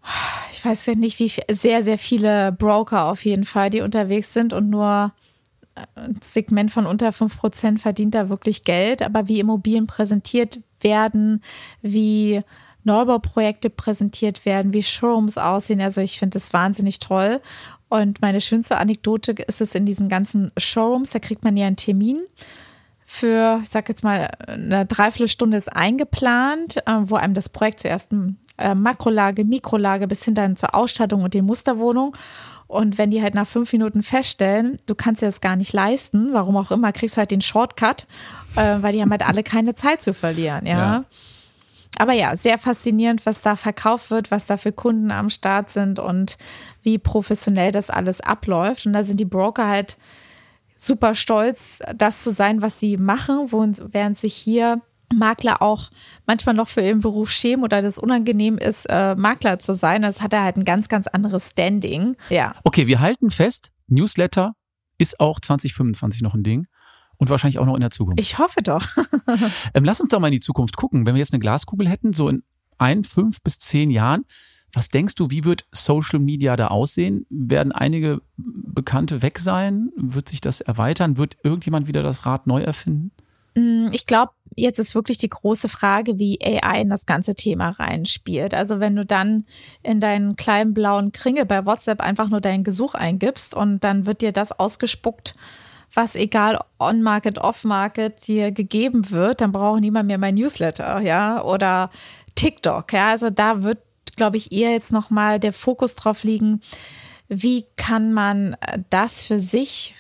Ich weiß ja nicht, wie viel, sehr, sehr viele Broker auf jeden Fall, die unterwegs sind und nur ein Segment von unter 5% verdient da wirklich Geld. Aber wie Immobilien präsentiert werden, wie Neubauprojekte präsentiert werden, wie Showrooms aussehen, also ich finde das wahnsinnig toll. Und meine schönste Anekdote ist es in diesen ganzen Showrooms, da kriegt man ja einen Termin für, ich sag jetzt mal, eine Dreiviertelstunde ist eingeplant, wo einem das Projekt zuerst Makrolage, Mikrolage bis hin dann zur Ausstattung und den Musterwohnung. Und wenn die halt nach 5 Minuten feststellen, du kannst dir das gar nicht leisten, warum auch immer, kriegst du halt den Shortcut, weil die haben halt alle keine Zeit zu verlieren, ja. Aber ja, sehr faszinierend, was da verkauft wird, was da für Kunden am Start sind und wie professionell das alles abläuft. Und da sind die Broker halt super stolz, das zu sein, was sie machen, während sich hier Makler auch manchmal noch für ihren Beruf schämen oder das unangenehm ist, Makler zu sein. Das hat er halt ein ganz, ganz anderes Standing. Ja. Okay, wir halten fest, Newsletter ist auch 2025 noch ein Ding und wahrscheinlich auch noch in der Zukunft. Ich hoffe doch. Lass uns doch mal in die Zukunft gucken. Wenn wir jetzt eine Glaskugel hätten, so in 5 bis 10 Jahren, was denkst du, wie wird Social Media da aussehen? Werden einige Bekannte weg sein? Wird sich das erweitern? Wird irgendjemand wieder das Rad neu erfinden? Ich glaube, jetzt ist wirklich die große Frage, wie AI in das ganze Thema reinspielt. Also wenn du dann in deinen kleinen blauen Kringel bei WhatsApp einfach nur dein Gesuch eingibst und dann wird dir das ausgespuckt, was egal on-market, off-market dir gegeben wird, dann braucht niemand mehr mein Newsletter, ja, oder TikTok, ja. Also da wird, glaube ich, eher jetzt nochmal der Fokus drauf liegen, wie kann man das für sich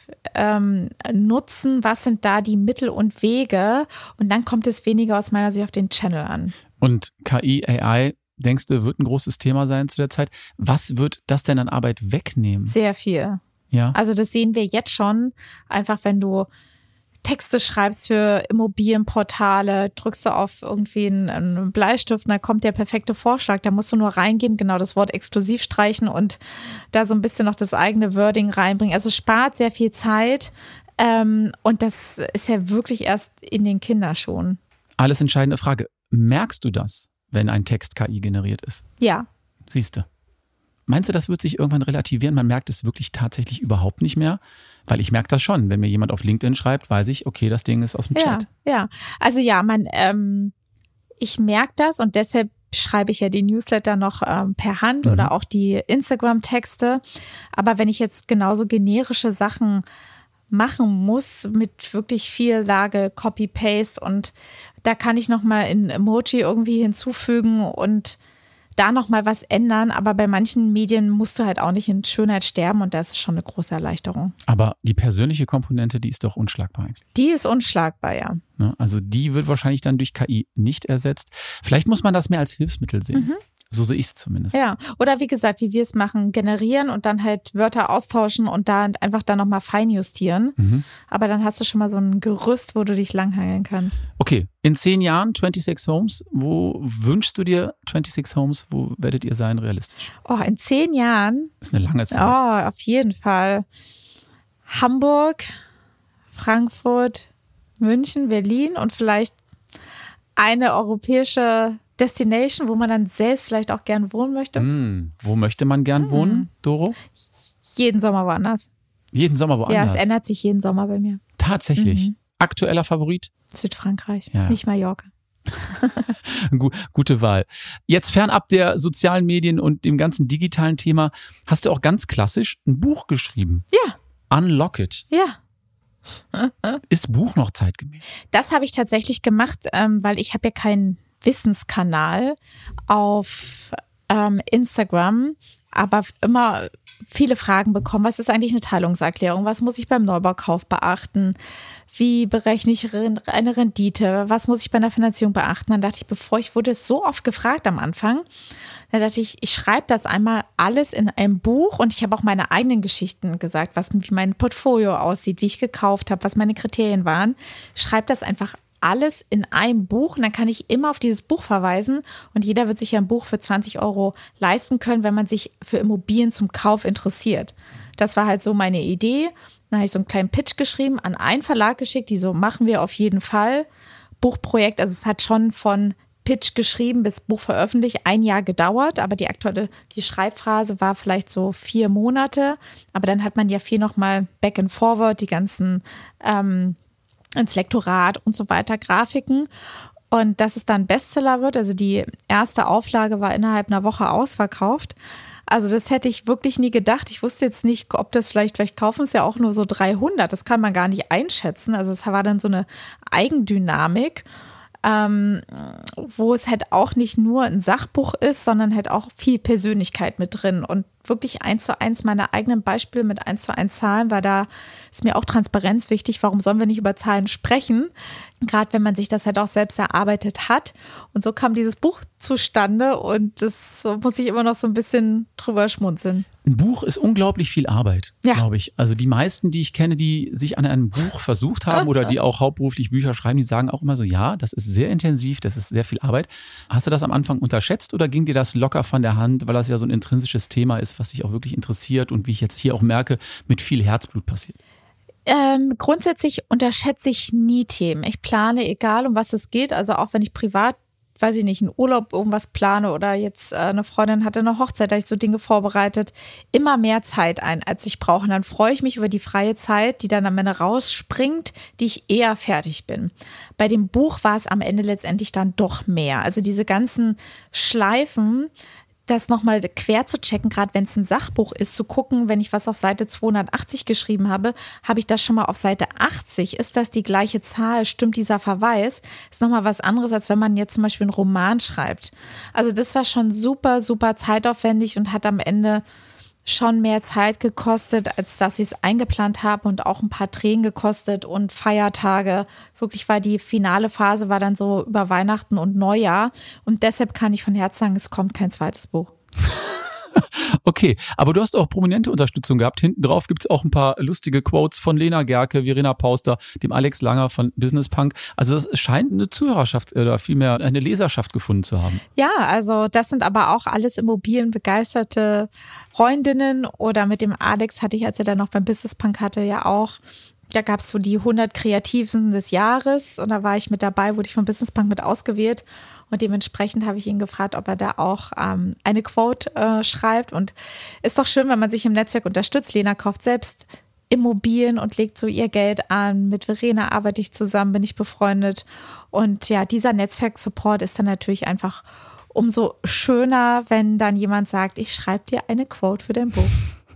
nutzen? Was sind da die Mittel und Wege? Und dann kommt es weniger aus meiner Sicht auf den Channel an. Und KI, AI, denkst du, wird ein großes Thema sein zu der Zeit? Was wird das denn an Arbeit wegnehmen? Sehr viel. Ja. Also das sehen wir jetzt schon. Einfach wenn du Texte schreibst für Immobilienportale, drückst du auf irgendwie einen Bleistift und dann kommt der perfekte Vorschlag. Da musst du nur reingehen, genau das Wort exklusiv streichen und da so ein bisschen noch das eigene Wording reinbringen. Also es spart sehr viel Zeit und das ist ja wirklich erst in den Kinderschuhen. Alles entscheidende Frage. Merkst du das, wenn ein Text KI generiert ist? Ja. Siehst du. Meinst du, das wird sich irgendwann relativieren? Man merkt es wirklich tatsächlich überhaupt nicht mehr? Weil ich merke das schon. Wenn mir jemand auf LinkedIn schreibt, weiß ich, okay, das Ding ist aus dem Chat. Ja. Also ja, ich merke das und deshalb schreibe ich ja die Newsletter noch per Hand oder auch die Instagram-Texte. Aber wenn ich jetzt genauso generische Sachen machen muss mit wirklich viel Lage, Copy-Paste und da kann ich nochmal ein Emoji irgendwie hinzufügen und da nochmal was ändern, aber bei manchen Medien musst du halt auch nicht in Schönheit sterben und das ist schon eine große Erleichterung. Aber die persönliche Komponente, die ist doch unschlagbar eigentlich. Die ist unschlagbar, ja. Also die wird wahrscheinlich dann durch KI nicht ersetzt. Vielleicht muss man das mehr als Hilfsmittel sehen. So sehe ich es zumindest. Ja, oder wie gesagt, wie wir es machen, generieren und dann halt Wörter austauschen und da einfach dann nochmal feinjustieren. Aber dann hast du schon mal so ein Gerüst, wo du dich langhangeln kannst. Okay, in 10 Jahren 26 Homes, wo wünschst du dir 26 Homes, wo werdet ihr sein realistisch? Oh, in 10 Jahren? Das ist eine lange Zeit. Oh, auf jeden Fall. Hamburg, Frankfurt, München, Berlin und vielleicht eine europäische Destination, wo man dann selbst vielleicht auch gern wohnen möchte. Wo möchte man gern wohnen, Doro? Jeden Sommer woanders. Jeden Sommer woanders? Ja, es ändert sich jeden Sommer bei mir. Tatsächlich? Aktueller Favorit? Südfrankreich, ja. Nicht Mallorca. Gute Wahl. Jetzt fernab der sozialen Medien und dem ganzen digitalen Thema, hast du auch ganz klassisch ein Buch geschrieben. Ja. Unlock It. Ja. Ist Buch noch zeitgemäß? Das habe ich tatsächlich gemacht, weil ich habe ja keinen Wissenskanal auf Instagram, aber immer viele Fragen bekommen. Was ist eigentlich eine Teilungserklärung? Was muss ich beim Neubaukauf beachten? Wie berechne ich eine Rendite? Was muss ich bei einer Finanzierung beachten? Dann dachte ich, wurde es so oft gefragt am Anfang, da dachte ich schreibe das einmal alles in einem Buch und ich habe auch meine eigenen Geschichten gesagt, wie mein Portfolio aussieht, wie ich gekauft habe, was meine Kriterien waren. Schreibe das einfach alles in einem Buch und dann kann ich immer auf dieses Buch verweisen und jeder wird sich ja ein Buch für 20 € leisten können, wenn man sich für Immobilien zum Kauf interessiert. Das war halt so meine Idee. Dann habe ich so einen kleinen Pitch geschrieben, an einen Verlag geschickt, die so, machen wir auf jeden Fall. Buchprojekt, also es hat schon von Pitch geschrieben bis Buch veröffentlicht, 1 Jahr gedauert, aber die Schreibphase war vielleicht so 4 Monate, aber dann hat man ja viel nochmal back and forward, die ganzen ins Lektorat und so weiter, Grafiken. Und dass es dann Bestseller wird, also die erste Auflage war innerhalb einer Woche ausverkauft. Also das hätte ich wirklich nie gedacht. Ich wusste jetzt nicht, ob das vielleicht kaufen es ja auch nur so 300. Das kann man gar nicht einschätzen. Also es war dann so eine Eigendynamik, wo es halt auch nicht nur ein Sachbuch ist, sondern halt auch viel Persönlichkeit mit drin. Und wirklich 1:1 meine eigenen Beispiele mit 1:1 Zahlen, weil da ist mir auch Transparenz wichtig. Warum sollen wir nicht über Zahlen sprechen? Gerade wenn man sich das halt auch selbst erarbeitet hat. Und so kam dieses Buch zustande und das muss ich immer noch so ein bisschen drüber schmunzeln. Ein Buch ist unglaublich viel Arbeit, glaube ich. Also die meisten, die ich kenne, die sich an einem Buch versucht haben oder die auch hauptberuflich Bücher schreiben, die sagen auch immer so, ja, das ist sehr intensiv, das ist sehr viel Arbeit. Hast du das am Anfang unterschätzt oder ging dir das locker von der Hand, weil das ja so ein intrinsisches Thema ist, was dich auch wirklich interessiert und wie ich jetzt hier auch merke, mit viel Herzblut passiert? Grundsätzlich unterschätze ich nie Themen. Ich plane, egal um was es geht, also auch wenn ich privat, weiß ich nicht, einen Urlaub irgendwas plane oder jetzt eine Freundin hatte eine Hochzeit, da habe ich so Dinge vorbereitet, immer mehr Zeit ein, als ich brauche. Und dann freue ich mich über die freie Zeit, die dann am Ende rausspringt, die ich eher fertig bin. Bei dem Buch war es am Ende letztendlich dann doch mehr. Also diese ganzen Schleifen, das nochmal quer zu checken, gerade wenn es ein Sachbuch ist, zu gucken, wenn ich was auf Seite 280 geschrieben habe, habe ich das schon mal auf Seite 80? Ist das die gleiche Zahl? Stimmt dieser Verweis? Ist nochmal was anderes, als wenn man jetzt zum Beispiel einen Roman schreibt. Also das war schon super, super zeitaufwendig und hat am Ende schon mehr Zeit gekostet, als dass ich es eingeplant habe und auch ein paar Tränen gekostet und Feiertage. Wirklich war die finale Phase war dann so über Weihnachten und Neujahr und deshalb kann ich von Herzen sagen, es kommt kein zweites Buch. Okay, aber du hast auch prominente Unterstützung gehabt. Hinten drauf gibt es auch ein paar lustige Quotes von Lena Gerke, Verena Pauster, dem Alex Langer von Business Punk. Also es scheint eine Zuhörerschaft oder vielmehr eine Leserschaft gefunden zu haben. Ja, also das sind aber auch alles immobilienbegeisterte Freundinnen oder mit dem Alex hatte ich, als er dann noch beim Business Punk hatte, ja auch. Da gab es so die 100 Kreativsten des Jahres und da war ich mit dabei, wurde ich vom Business Punk mit ausgewählt und dementsprechend habe ich ihn gefragt, ob er da auch eine Quote schreibt und ist doch schön, wenn man sich im Netzwerk unterstützt. Lena kauft selbst Immobilien und legt so ihr Geld an. Mit Verena arbeite ich zusammen, bin ich befreundet und ja, dieser Netzwerk-Support ist dann natürlich einfach umso schöner, wenn dann jemand sagt, ich schreibe dir eine Quote für dein Buch.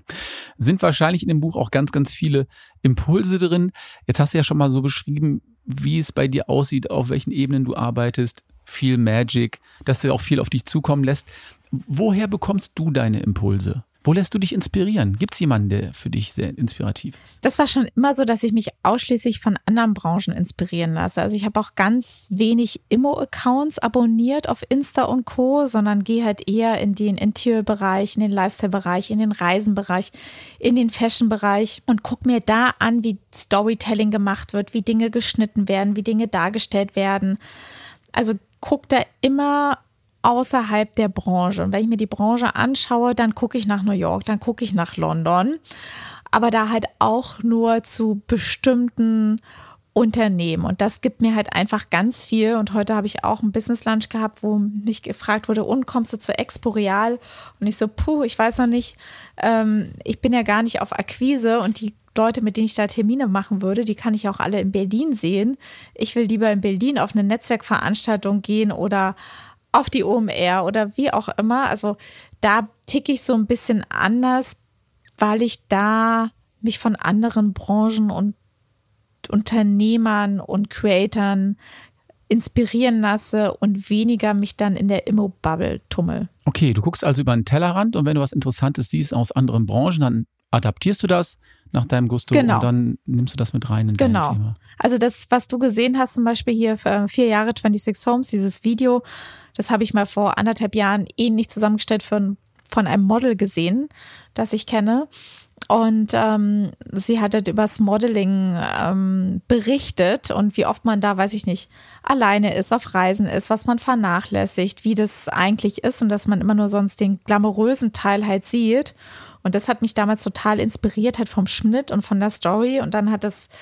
Sind wahrscheinlich in dem Buch auch ganz, ganz viele Impulse drin. Jetzt hast du ja schon mal so beschrieben, wie es bei dir aussieht, auf welchen Ebenen du arbeitest. Viel Magic, dass du auch viel auf dich zukommen lässt. Woher bekommst du deine Impulse? Wo lässt du dich inspirieren? Gibt es jemanden, der für dich sehr inspirativ ist? Das war schon immer so, dass ich mich ausschließlich von anderen Branchen inspirieren lasse. Also ich habe auch ganz wenig Immo-Accounts abonniert auf Insta und Co., sondern gehe halt eher in den Interior-Bereich, in den Lifestyle-Bereich, in den Reisenbereich, in den Fashion-Bereich und gucke mir da an, wie Storytelling gemacht wird, wie Dinge geschnitten werden, wie Dinge dargestellt werden. Also gucke da immer außerhalb der Branche. Und wenn ich mir die Branche anschaue, dann gucke ich nach New York, dann gucke ich nach London, aber da halt auch nur zu bestimmten Unternehmen. Und das gibt mir halt einfach ganz viel. Und heute habe ich auch ein Business Lunch gehabt, wo mich gefragt wurde, und kommst du zur Expo Real? Und ich so, ich weiß noch nicht, ich bin ja gar nicht auf Akquise und die Leute, mit denen ich da Termine machen würde, die kann ich auch alle in Berlin sehen. Ich will lieber in Berlin auf eine Netzwerkveranstaltung gehen oder auf die OMR oder wie auch immer. Also da ticke ich so ein bisschen anders, weil ich da mich von anderen Branchen und Unternehmern und Creatoren inspirieren lasse und weniger mich dann in der Immo-Bubble tummel. Okay, du guckst also über den Tellerrand und wenn du was Interessantes siehst aus anderen Branchen, dann adaptierst du das nach deinem Gusto und dann nimmst du das mit rein in dein Thema. Also das, was du gesehen hast, zum Beispiel hier für 4 Jahre 26 Homes, dieses Video, das habe ich mal vor 1,5 Jahren ähnlich zusammengestellt von einem Model gesehen, das ich kenne. Und sie hat halt über das Modeling berichtet und wie oft man da, weiß ich nicht, alleine ist, auf Reisen ist, was man vernachlässigt, wie das eigentlich ist und dass man immer nur sonst den glamourösen Teil halt sieht. Und das hat mich damals total inspiriert, halt vom Schnitt und von der Story. Und dann hat das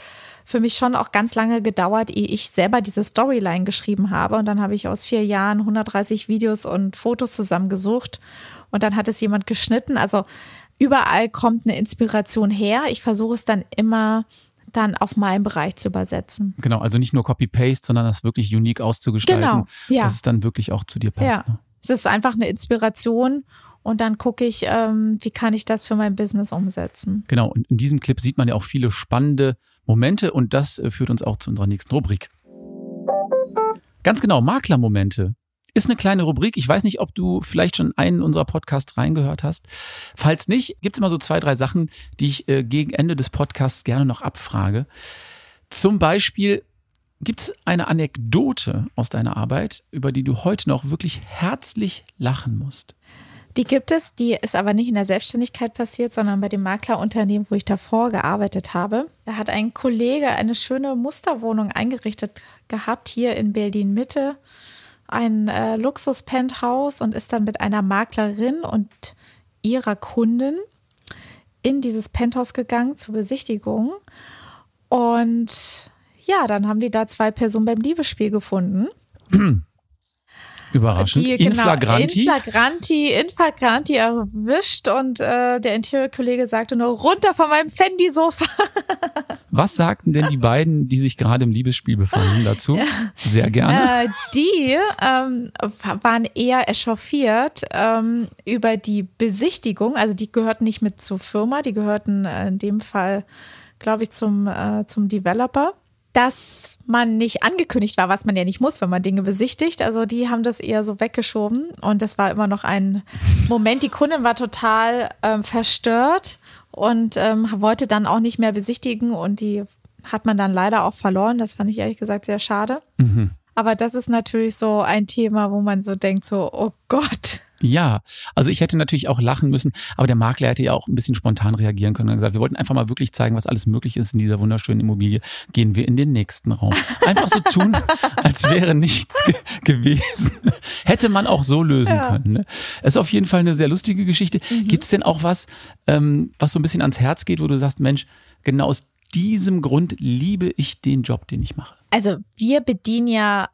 für mich schon auch ganz lange gedauert, ehe ich selber diese Storyline geschrieben habe. Und dann habe ich aus 4 Jahren 130 Videos und Fotos zusammengesucht und dann hat es jemand geschnitten. Also überall kommt eine Inspiration her. Ich versuche es dann immer dann auf meinen Bereich zu übersetzen. Genau, also nicht nur Copy-Paste, sondern das wirklich unique auszugestalten, genau, ja. Dass es dann wirklich auch zu dir passt. Ja. Ne? Es ist einfach eine Inspiration und dann gucke ich, wie kann ich das für mein Business umsetzen. Genau, und in diesem Clip sieht man ja auch viele spannende Momente und das führt uns auch zu unserer nächsten Rubrik. Ganz genau, Maklermomente. Ist eine kleine Rubrik. Ich weiß nicht, ob du vielleicht schon einen unserer Podcasts reingehört hast. Falls nicht, gibt es immer so 2, 3 Sachen, die ich gegen Ende des Podcasts gerne noch abfrage. Zum Beispiel, gibt es eine Anekdote aus deiner Arbeit, über die du heute noch wirklich herzlich lachen musst? Die gibt es, die ist aber nicht in der Selbstständigkeit passiert, sondern bei dem Maklerunternehmen, wo ich davor gearbeitet habe. Da hat ein Kollege eine schöne Musterwohnung eingerichtet gehabt, hier in Berlin-Mitte. Ein Luxus-Penthouse und ist dann mit einer Maklerin und ihrer Kundin in dieses Penthouse gegangen zur Besichtigung. Und ja, dann haben die da 2 Personen beim Liebesspiel gefunden. Überraschend. In flagranti erwischt und der Interior-Kollege sagte nur, runter von meinem Fendi-Sofa. Was sagten denn die beiden, die sich gerade im Liebesspiel befanden, dazu? Ja. Sehr gerne. Die waren eher echauffiert über die Besichtigung. Also die gehörten nicht mit zur Firma, die gehörten in dem Fall, glaube ich, zum Developer. Dass man nicht angekündigt war, was man ja nicht muss, wenn man Dinge besichtigt. Also die haben das eher so weggeschoben und das war immer noch ein Moment. Die Kundin war total verstört und wollte dann auch nicht mehr besichtigen und die hat man dann leider auch verloren. Das fand ich ehrlich gesagt sehr schade. Mhm. Aber das ist natürlich so ein Thema, wo man so denkt, so, oh Gott. Ja, also ich hätte natürlich auch lachen müssen, aber der Makler hätte ja auch ein bisschen spontan reagieren können und gesagt, wir wollten einfach mal wirklich zeigen, was alles möglich ist in dieser wunderschönen Immobilie. Gehen wir in den nächsten Raum. Einfach so tun, als wäre nichts gewesen. Hätte man auch so lösen können. Ne? Es ist auf jeden Fall eine sehr lustige Geschichte. Mhm. Gibt es denn auch was, was so ein bisschen ans Herz geht, wo du sagst, Mensch, genau aus diesem Grund liebe ich den Job, den ich mache? Also wir bedienen ja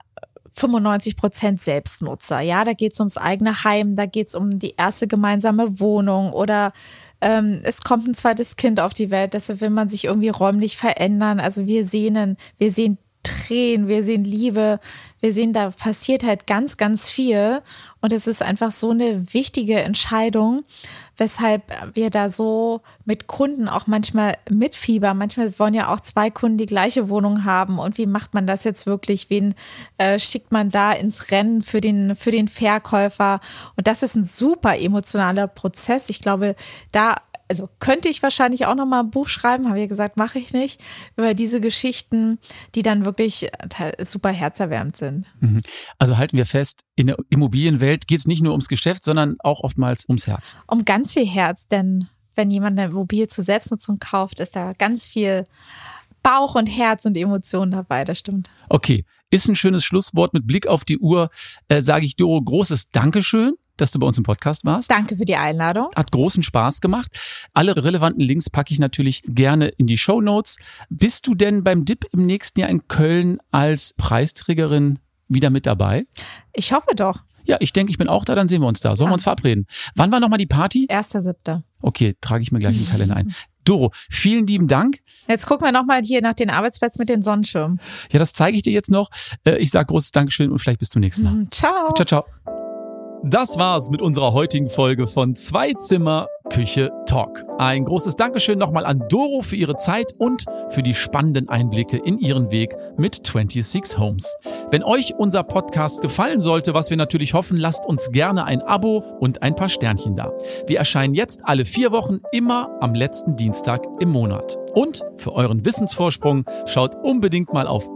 95% Selbstnutzer. Ja, da geht es ums eigene Heim, da geht es um die erste gemeinsame Wohnung oder es kommt ein zweites Kind auf die Welt, deshalb will man sich irgendwie räumlich verändern. Also wir sehen Tränen, wir sehen Liebe, wir sehen, da passiert halt ganz, ganz viel und es ist einfach so eine wichtige Entscheidung, weshalb wir da so mit Kunden auch manchmal mitfiebern. Manchmal wollen ja auch 2 Kunden die gleiche Wohnung haben und wie macht man das jetzt wirklich? Wen schickt man da ins Rennen für den Verkäufer? Und das ist ein super emotionaler Prozess. Ich glaube, also könnte ich wahrscheinlich auch noch mal ein Buch schreiben, habe ich gesagt, mache ich nicht, über diese Geschichten, die dann wirklich super herzerwärmend sind. Also halten wir fest, in der Immobilienwelt geht es nicht nur ums Geschäft, sondern auch oftmals ums Herz. Um ganz viel Herz, denn wenn jemand eine Immobilie zur Selbstnutzung kauft, ist da ganz viel Bauch und Herz und Emotionen dabei, das stimmt. Okay, ist ein schönes Schlusswort. Mit Blick auf die Uhr sage ich, Doro, großes Dankeschön, dass du bei uns im Podcast warst. Danke für die Einladung. Hat großen Spaß gemacht. Alle relevanten Links packe ich natürlich gerne in die Shownotes. Bist du denn beim DIP im nächsten Jahr in Köln als Preisträgerin wieder mit dabei? Ich hoffe doch. Ja, ich denke, ich bin auch da, dann sehen wir uns da. Sollen wir uns verabreden? Wann war nochmal die Party? 1.7. Okay, trage ich mir gleich in den Kalender ein. Doro, vielen lieben Dank. Jetzt gucken wir nochmal hier nach den Arbeitsplätzen mit den Sonnenschirmen. Ja, das zeige ich dir jetzt noch. Ich sage großes Dankeschön und vielleicht bis zum nächsten Mal. Ciao. Ciao, ciao. Das war's mit unserer heutigen Folge von 2 Zimmer Küche Talk. Ein großes Dankeschön nochmal an Doro für ihre Zeit und für die spannenden Einblicke in ihren Weg mit 26 Homes. Wenn euch unser Podcast gefallen sollte, was wir natürlich hoffen, lasst uns gerne ein Abo und ein paar Sternchen da. Wir erscheinen jetzt alle 4 Wochen immer am letzten Dienstag im Monat. Und für euren Wissensvorsprung schaut unbedingt mal auf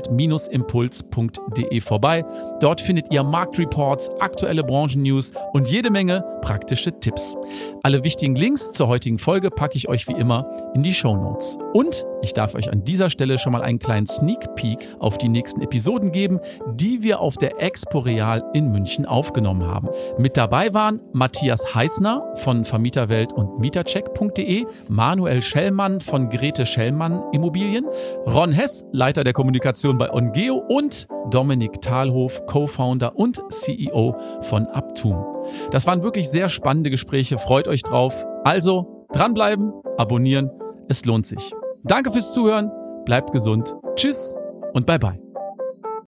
immowelt-impuls.de vorbei. Dort findet ihr Marktreports, aktuelle Branchennews und jede Menge praktische Tipps. Alle wichtigen Links zur heutigen heutigen Folge packe ich euch wie immer in die Shownotes. Und ich darf euch an dieser Stelle schon mal einen kleinen Sneak Peek auf die nächsten Episoden geben, die wir auf der Expo Real in München aufgenommen haben. Mit dabei waren Matthias Heißner von Vermieterwelt und Mietercheck.de, Manuel Schellmann von Grete Schellmann Immobilien, Ron Hess, Leiter der Kommunikation bei Ongeo und Dominik Thalhof, Co-Founder und CEO von Aptum. Das waren wirklich sehr spannende Gespräche, freut euch drauf. Also dranbleiben, abonnieren, es lohnt sich. Danke fürs Zuhören, bleibt gesund, tschüss und bye bye.